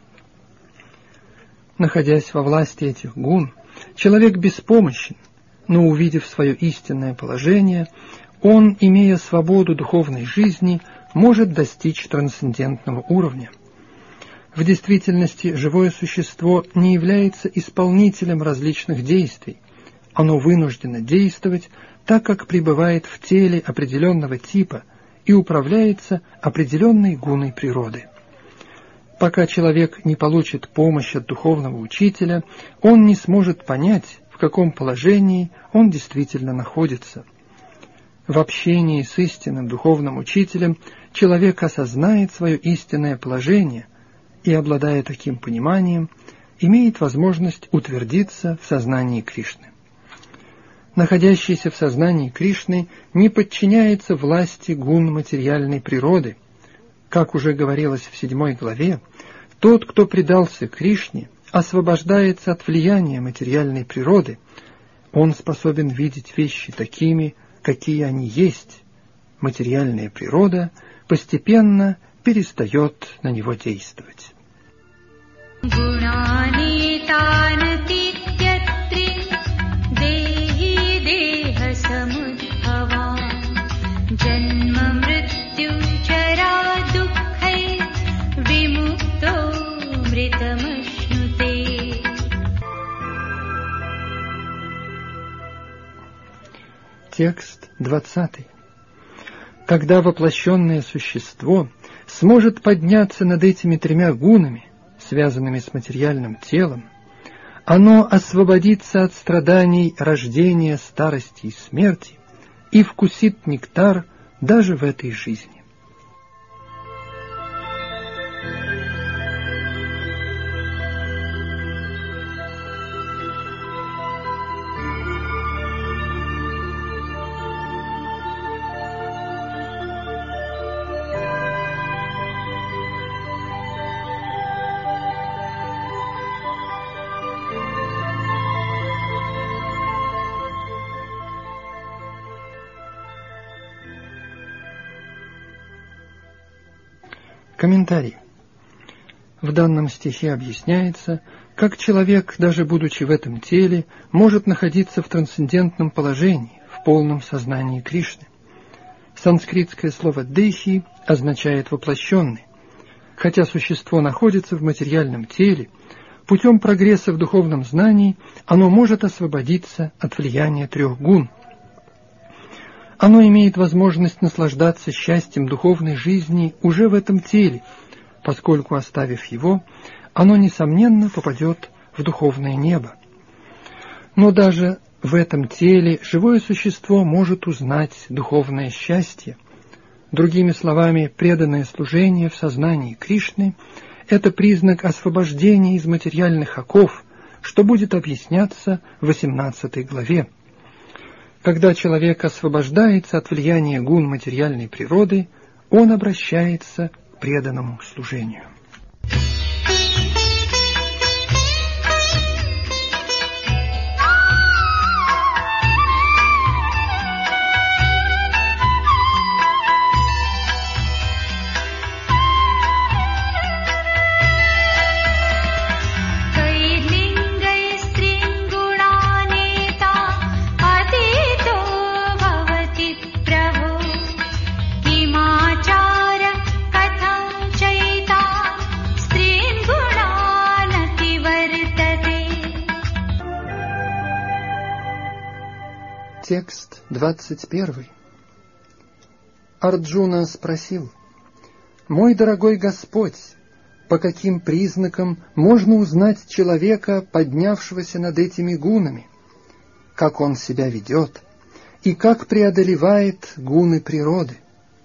[SPEAKER 1] Находясь во власти этих гун, человек беспомощен, но, увидев свое истинное положение, он, имея свободу духовной жизни, может достичь трансцендентного уровня. В действительности живое существо не является исполнителем различных действий. Оно вынуждено действовать, так как пребывает в теле определенного типа и управляется определенной гуной природы. Пока человек не получит помощь от духовного учителя, он не сможет понять, в каком положении он действительно находится. В общении с истинным духовным учителем человек осознает свое истинное положение и, обладая таким пониманием, имеет возможность утвердиться в сознании Кришны. Находящийся в сознании Кришны не подчиняется власти гун материальной природы. Как уже говорилось в седьмой главе, тот, кто предался Кришне, освобождается от влияния материальной природы. Он способен видеть вещи такими, какие они есть. Материальная природа постепенно перестает на него действовать. Текст двадцатый. Когда воплощенное существо сможет подняться над этими тремя гунами, связанными с материальным телом, оно освободится от страданий рождения, старости и смерти и вкусит нектар даже в этой жизни. Комментарий. В данном стихе объясняется, как человек, даже будучи в этом теле, может находиться в трансцендентном положении, в полном сознании Кришны. Санскритское слово «дехи» означает «воплощенный». Хотя существо находится в материальном теле, путем прогресса в духовном знании оно может освободиться от влияния трех гун. Оно имеет возможность наслаждаться счастьем духовной жизни уже в этом теле, поскольку, оставив его, оно, несомненно, попадет в духовное небо. Но даже в этом теле живое существо может узнать духовное счастье. Другими словами, преданное служение в сознании Кришны – это признак освобождения из материальных оков, что будет объясняться в восемнадцатой главе. Когда человек освобождается от влияния гун материальной природы, он обращается к преданному служению. Текст двадцать первый. Арджуна спросил: «Мой дорогой Господь, по каким признакам можно узнать человека, поднявшегося над этими гунами? Как он себя ведет и как преодолевает гуны природы?»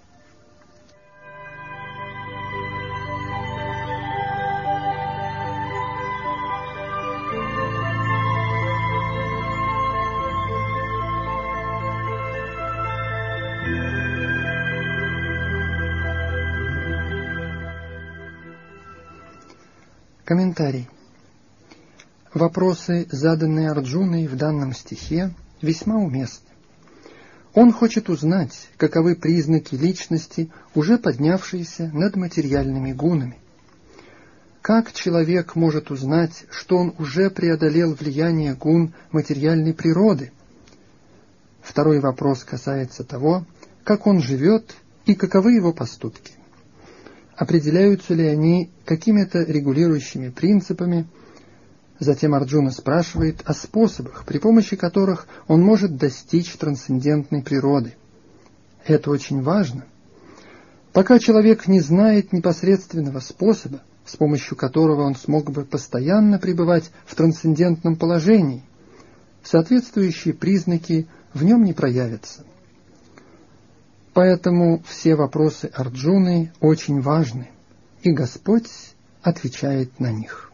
[SPEAKER 1] Комментарий. Вопросы, заданные Арджуной в данном стихе, весьма уместны. Он хочет узнать, каковы признаки личности, уже поднявшиеся над материальными гунами. Как человек может узнать, что он уже преодолел влияние гун материальной природы? Второй вопрос касается того, как он живет и каковы его поступки. Определяются ли они какими-то регулирующими принципами? Затем Арджуна спрашивает о способах, при помощи которых он может достичь трансцендентной природы. Это очень важно. Пока человек не знает непосредственного способа, с помощью которого он смог бы постоянно пребывать в трансцендентном положении, соответствующие признаки в нем не проявятся. Поэтому все вопросы Арджуны очень важны, и Господь отвечает на них.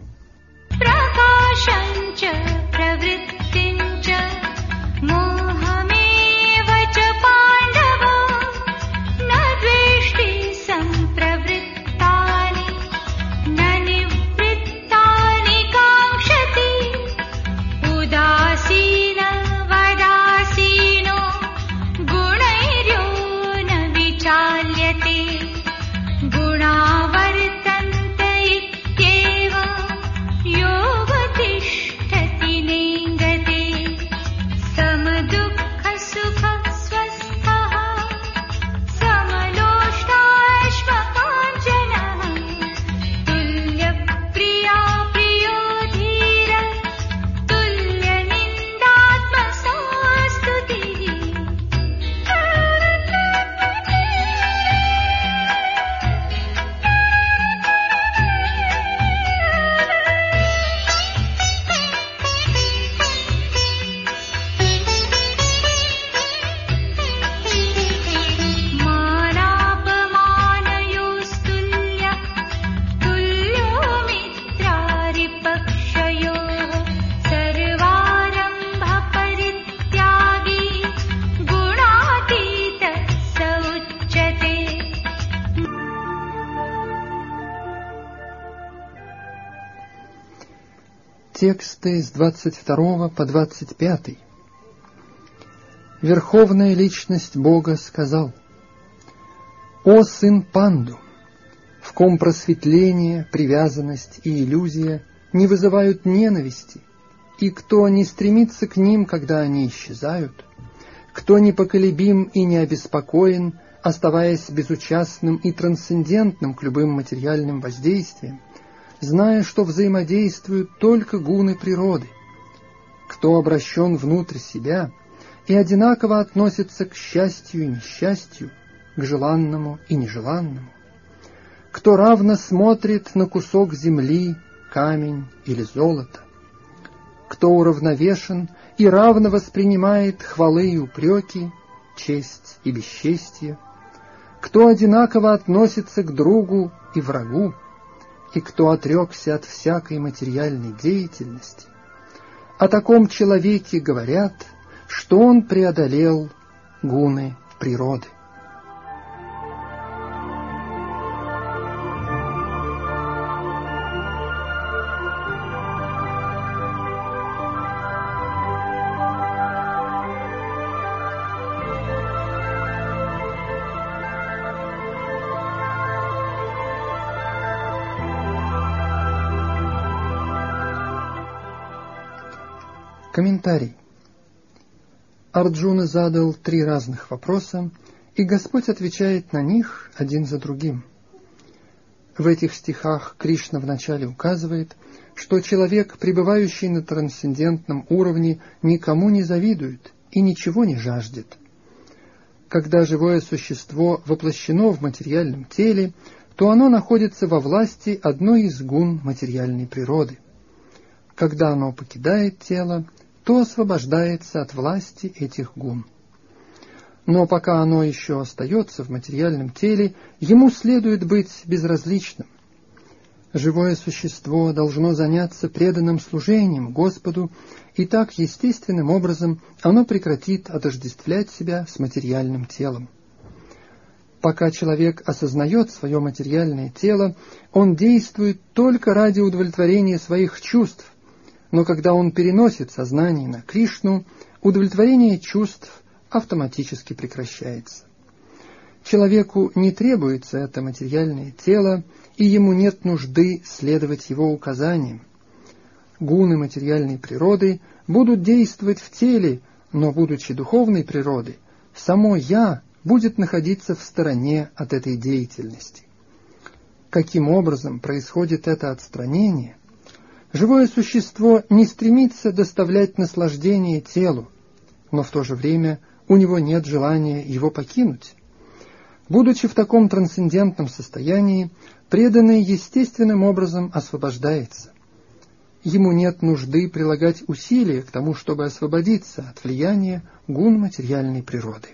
[SPEAKER 1] Тексты с двадцать второго по двадцать пятый. Верховная Личность Бога сказал: «О сын Панду, в ком просветление, привязанность и иллюзия не вызывают ненависти, и кто не стремится к ним, когда они исчезают, кто непоколебим и не обеспокоен, оставаясь безучастным и трансцендентным к любым материальным воздействиям, зная, что взаимодействуют только гуны природы, кто обращен внутрь себя и одинаково относится к счастью и несчастью, к желанному и нежеланному, кто равно смотрит на кусок земли, камень или золото, кто уравновешен и равно воспринимает хвалы и упреки, честь и бесчестье, кто одинаково относится к другу и врагу, и кто отрекся от всякой материальной деятельности, о таком человеке говорят, что он преодолел гуны природы. Комментарий. Арджуна задал три разных вопроса, и Господь отвечает на них один за другим. В этих стихах Кришна вначале указывает, что человек, пребывающий на трансцендентном уровне, никому не завидует и ничего не жаждет. Когда живое существо воплощено в материальном теле, то оно находится во власти одной из гун материальной природы. Когда оно покидает тело, то освобождается от власти этих гун. Но пока оно еще остается в материальном теле, ему следует быть безразличным. Живое существо должно заняться преданным служением Господу, и так естественным образом оно прекратит отождествлять себя с материальным телом. Пока человек осознает свое материальное тело, он действует только ради удовлетворения своих чувств, но когда он переносит сознание на Кришну, удовлетворение чувств автоматически прекращается. Человеку не требуется это материальное тело, и ему нет нужды следовать его указаниям. Гуны материальной природы будут действовать в теле, но, будучи духовной природой, само «я» будет находиться в стороне от этой деятельности. Каким образом происходит это отстранение? Живое существо не стремится доставлять наслаждение телу, но в то же время у него нет желания его покинуть. Будучи в таком трансцендентном состоянии, преданный естественным образом освобождается. Ему нет нужды прилагать усилия к тому, чтобы освободиться от влияния гун материальной природы.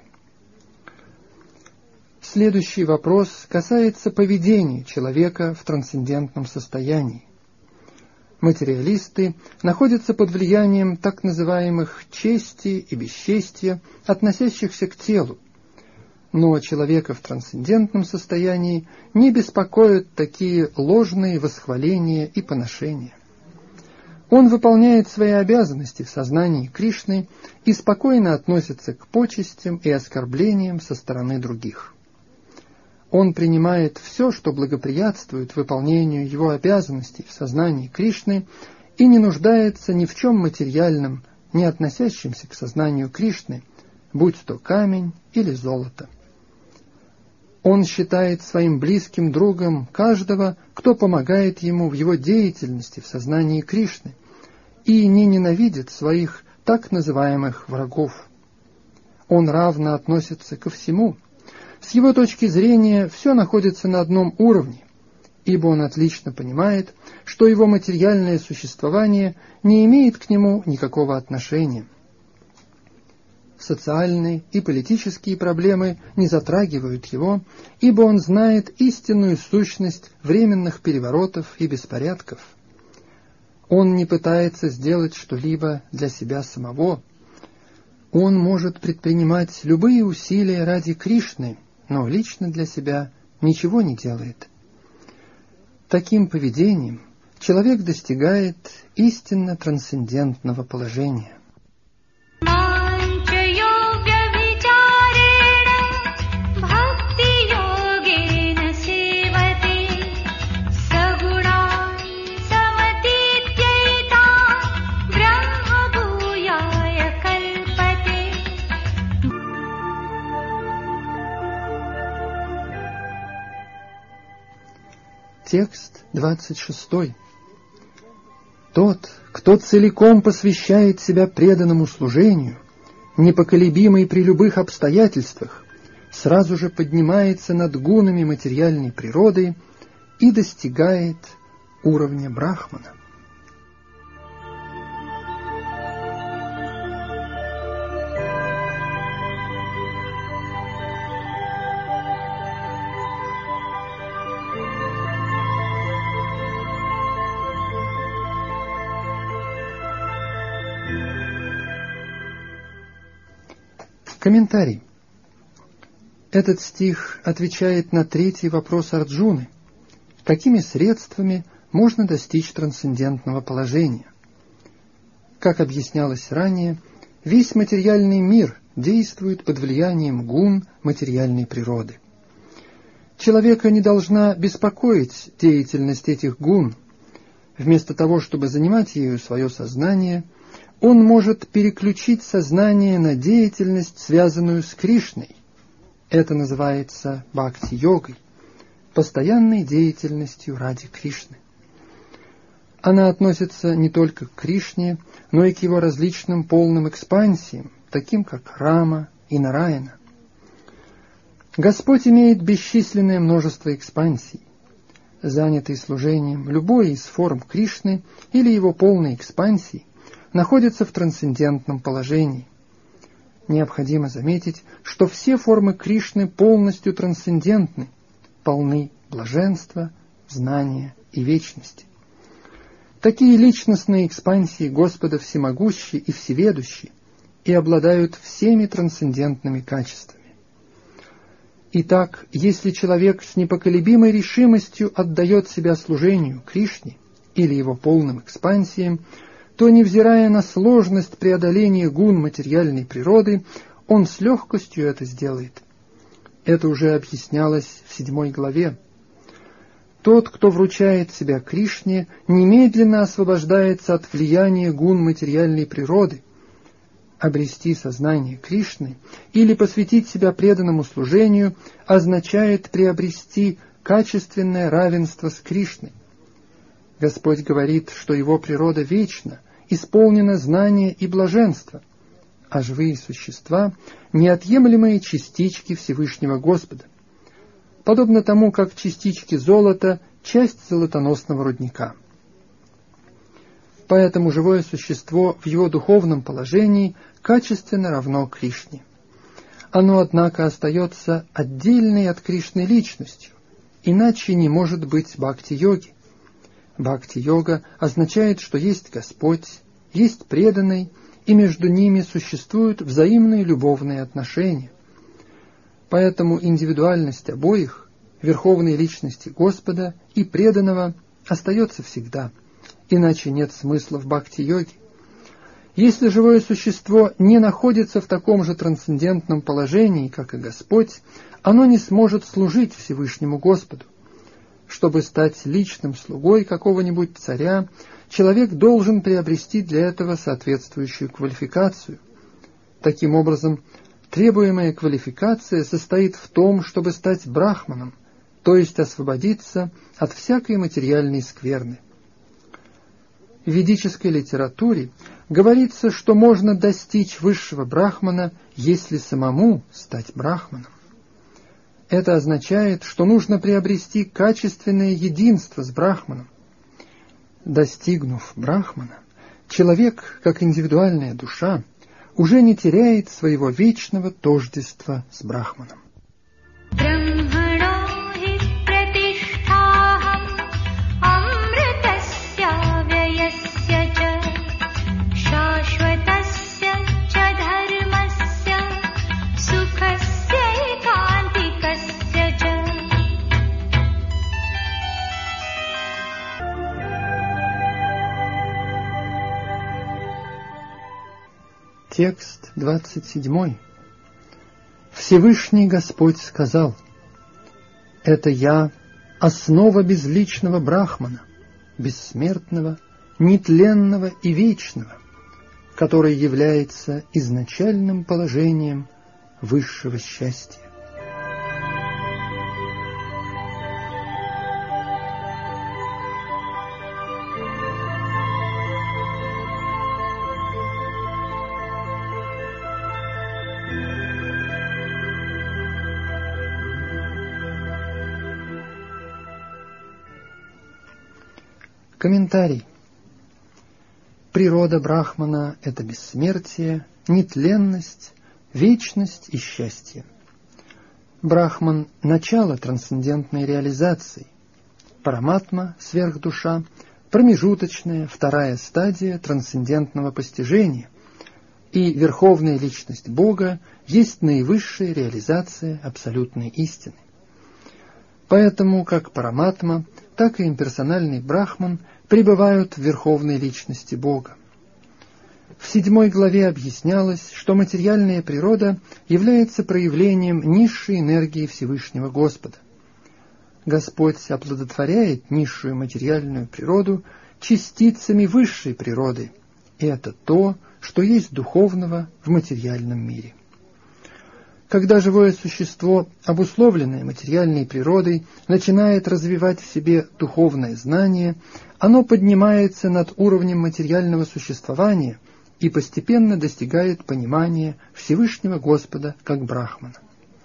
[SPEAKER 1] Следующий вопрос касается поведения человека в трансцендентном состоянии. Материалисты находятся под влиянием так называемых чести и бесчестия, относящихся к телу. Но человека в трансцендентном состоянии не беспокоят такие ложные восхваления и поношения. Он выполняет свои обязанности в сознании Кришны и спокойно относится к почестям и оскорблениям со стороны других. Он принимает все, что благоприятствует выполнению его обязанностей в сознании Кришны, и не нуждается ни в чем материальном, не относящемся к сознанию Кришны, будь то камень или золото. Он считает своим близким другом каждого, кто помогает ему в его деятельности в сознании Кришны, и не ненавидит своих так называемых врагов. Он равно относится ко всему. С его точки зрения все находится на одном уровне, ибо он отлично понимает, что его материальное существование не имеет к нему никакого отношения. Социальные и политические проблемы не затрагивают его, ибо он знает истинную сущность временных переворотов и беспорядков. Он не пытается сделать что-либо для себя самого. Он может предпринимать любые усилия ради Кришны, но лично для себя ничего не делает. Таким поведением человек достигает истинно трансцендентного положения. Текст двадцать шестой. Тот, кто целиком посвящает себя преданному служению, непоколебимый при любых обстоятельствах, сразу же поднимается над гунами материальной природы и достигает уровня брахмана. Комментарий. Этот стих отвечает на третий вопрос Арджуны. Какими средствами можно достичь трансцендентного положения? Как объяснялось ранее, весь материальный мир действует под влиянием гун материальной природы. Человека не должна беспокоить деятельность этих гун. Вместо того, чтобы занимать ею свое сознание, он может переключить сознание на деятельность, связанную с Кришной. Это называется бхакти-йогой, постоянной деятельностью ради Кришны. Она относится не только к Кришне, но и к его различным полным экспансиям, таким как Рама и Нараяна. Господь имеет бесчисленное множество экспансий. Занятый служением любой из форм Кришны или его полной экспансии, находится в трансцендентном положении. Необходимо заметить, что все формы Кришны полностью трансцендентны, полны блаженства, знания и вечности. Такие личностные экспансии Господа всемогущи и всеведущи и обладают всеми трансцендентными качествами. Итак, если человек с непоколебимой решимостью отдает себя служению Кришне или его полным экспансиям, то, невзирая на сложность преодоления гун материальной природы, он с легкостью это сделает. Это уже объяснялось в седьмой главе. Тот, кто вручает себя Кришне, немедленно освобождается от влияния гун материальной природы. Обрести сознание Кришны или посвятить себя преданному служению означает приобрести качественное равенство с Кришной. Господь говорит, что его природа вечна, исполнена знания и блаженства, а живые существа — неотъемлемые частички Всевышнего Господа, подобно тому, как частички золота — часть золотоносного рудника. Поэтому живое существо в его духовном положении качественно равно Кришне. Оно, однако, остается отдельной от Кришны личностью, иначе не может быть бхакти-йоги. Бхакти-йога означает, что есть Господь, есть преданный, и между ними существуют взаимные любовные отношения. Поэтому индивидуальность обоих, верховной личности Господа и преданного, остается всегда, иначе нет смысла в бхакти-йоге. Если живое существо не находится в таком же трансцендентном положении, как и Господь, оно не сможет служить Всевышнему Господу. Чтобы стать личным слугой какого-нибудь царя, человек должен приобрести для этого соответствующую квалификацию. Таким образом, требуемая квалификация состоит в том, чтобы стать брахманом, то есть освободиться от всякой материальной скверны. В ведической литературе говорится, что можно достичь высшего брахмана, если самому стать брахманом. Это означает, что нужно приобрести качественное единство с брахманом. Достигнув брахмана, человек, как индивидуальная душа, уже не теряет своего вечного тождества с брахманом. Текст двадцать седьмой. Всевышний Господь сказал: «Это я, основа безличного брахмана, бессмертного, нетленного и вечного, который является изначальным положением высшего счастья». Комментарий. Природа Брахмана – это бессмертие, нетленность, вечность и счастье. Брахман – начало трансцендентной реализации. Параматма – сверхдуша, промежуточная, вторая стадия трансцендентного постижения. И верховная личность Бога есть наивысшая реализация абсолютной истины. Поэтому как Параматма, так и имперсональный Брахман пребывают в верховной личности Бога. В седьмой главе объяснялось, что материальная природа является проявлением низшей энергии Всевышнего Господа. Господь оплодотворяет низшую материальную природу частицами высшей природы, и это то, что есть духовного в материальном мире. Когда живое существо, обусловленное материальной природой, начинает развивать в себе духовное знание, оно поднимается над уровнем материального существования и постепенно достигает понимания Всевышнего Господа как Брахмана.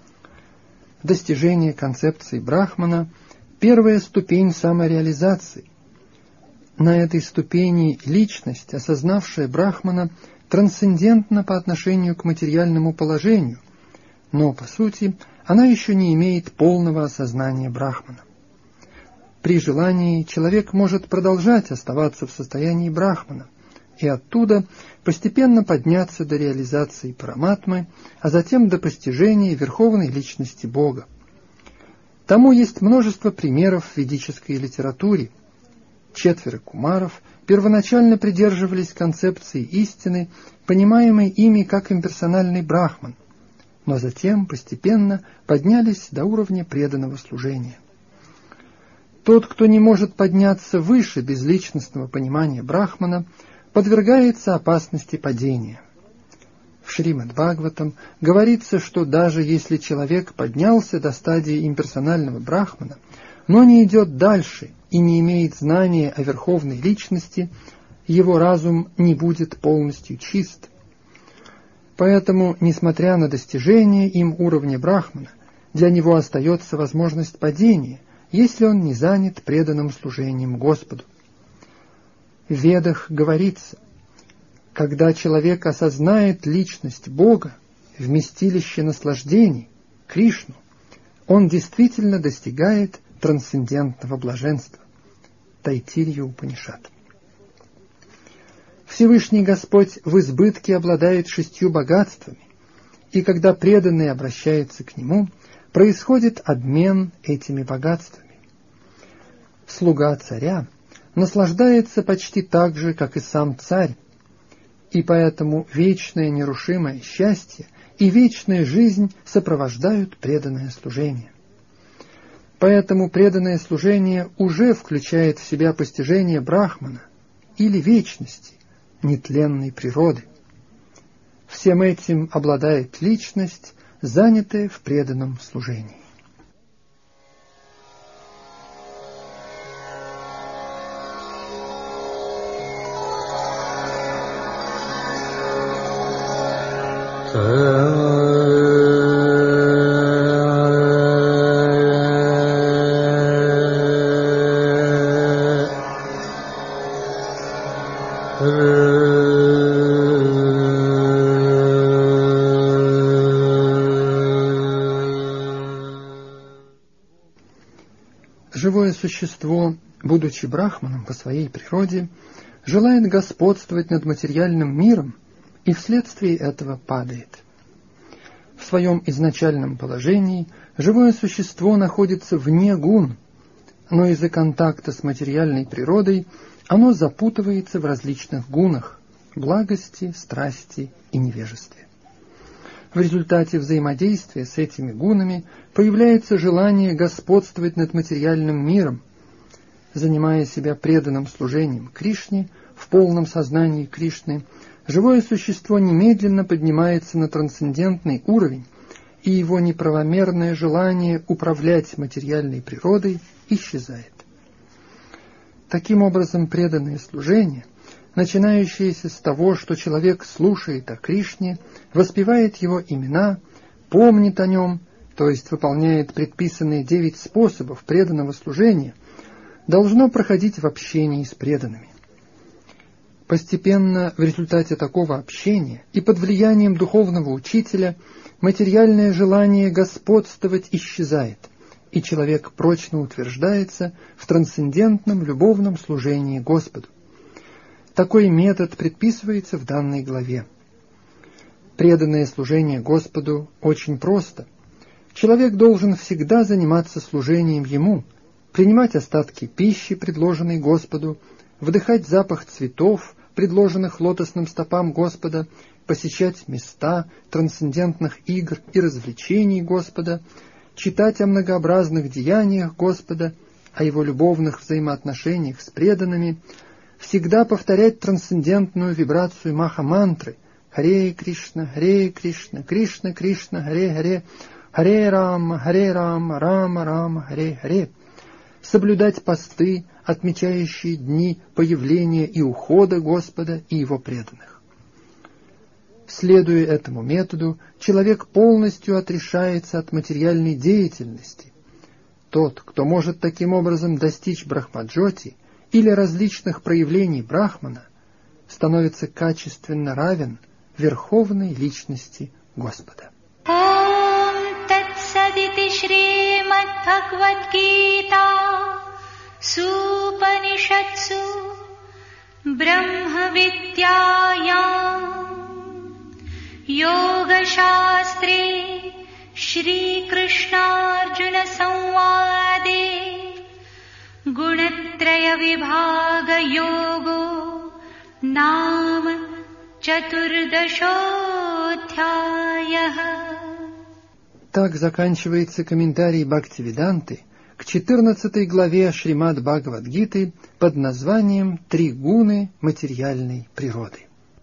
[SPEAKER 1] Достижение концепции Брахмана – первая ступень самореализации. На этой ступени личность, осознавшая Брахмана, трансцендентна по отношению к материальному положению, но, по сути, она еще не имеет полного осознания Брахмана. При желании человек может продолжать оставаться в состоянии Брахмана и оттуда постепенно подняться до реализации Параматмы, а затем до постижения верховной личности Бога. Тому есть множество примеров в ведической литературе. Четверо кумаров первоначально придерживались концепции истины, понимаемой ими как имперсональный Брахман, но затем постепенно поднялись до уровня преданного служения. Тот, кто не может подняться выше безличностного понимания Брахмана, подвергается опасности падения. В Шримад-Бхагаватам говорится, что даже если человек поднялся до стадии имперсонального Брахмана, но не идет дальше и не имеет знания о верховной личности, его разум не будет полностью чист. Поэтому, несмотря на достижение им уровня Брахмана, для него остается возможность падения, если он не занят преданным служением Господу. В Ведах говорится: когда человек осознает личность Бога, вместилище наслаждений, Кришну, он действительно достигает трансцендентного блаженства. Тайтирья Упанишад. Всевышний Господь в избытке обладает шестью богатствами, и когда преданный обращается к Нему, происходит обмен этими богатствами. Слуга царя наслаждается почти так же, как и сам царь, и поэтому вечное нерушимое счастье и вечная жизнь сопровождают преданное служение. Поэтому преданное служение уже включает в себя постижение Брахмана или вечности, нетленной природы. Всем этим обладает личность, занятая в преданном служении. Живое существо, будучи брахманом по своей природе, желает господствовать над материальным миром и вследствие этого падает. В своем изначальном положении живое существо находится вне гун, но из-за контакта с материальной природой оно запутывается в различных гунах – благости, страсти и невежестве. В результате взаимодействия с этими гунами появляется желание господствовать над материальным миром. Занимая себя преданным служением Кришне, в полном сознании Кришны, живое существо немедленно поднимается на трансцендентный уровень, и его неправомерное желание управлять материальной природой исчезает. Таким образом, преданное служение, начинающееся с того, что человек слушает о Кришне, воспевает его имена, помнит о нем, то есть выполняет предписанные девять способов преданного служения, должно проходить в общении с преданными. Постепенно в результате такого общения и под влиянием духовного учителя материальное желание господствовать исчезает, и человек прочно утверждается в трансцендентном любовном служении Господу. Такой метод предписывается в данной главе. Преданное служение Господу очень просто. Человек должен всегда заниматься служением Ему, принимать остатки пищи, предложенной Господу, вдыхать запах цветов, предложенных лотосным стопам Господа, посещать места трансцендентных игр и развлечений Господа, читать о многообразных деяниях Господа, о Его любовных взаимоотношениях с преданными, всегда повторять трансцендентную вибрацию маха-мантры «Харе Кришна, Харе Кришна, Кришна Кришна, Харе Харе, Харе Рама, Харе Рама, Рама Рама, Харе Харе», соблюдать посты, отмечающие дни появления и ухода Господа и Его преданных. Следуя этому методу, человек полностью отрешается от материальной деятельности. Тот, кто может таким образом достичь брахмаджоти или различных проявлений брахмана, становится качественно равен Верховной Личности Господа.
[SPEAKER 2] Ом Татсадити Шримад Бхагавад-гита Супанишатсу Брахма Видяям Йога-шастре Шри Кришна-Арджуна Самваде Гунатрая Вибхага Його Нама Чатурдашодхяя.
[SPEAKER 1] Так заканчивается комментарий Бхактивиданты к четырнадцатой главе Шримад Бхагавад-гиты под названием «Три гуны материальной природы».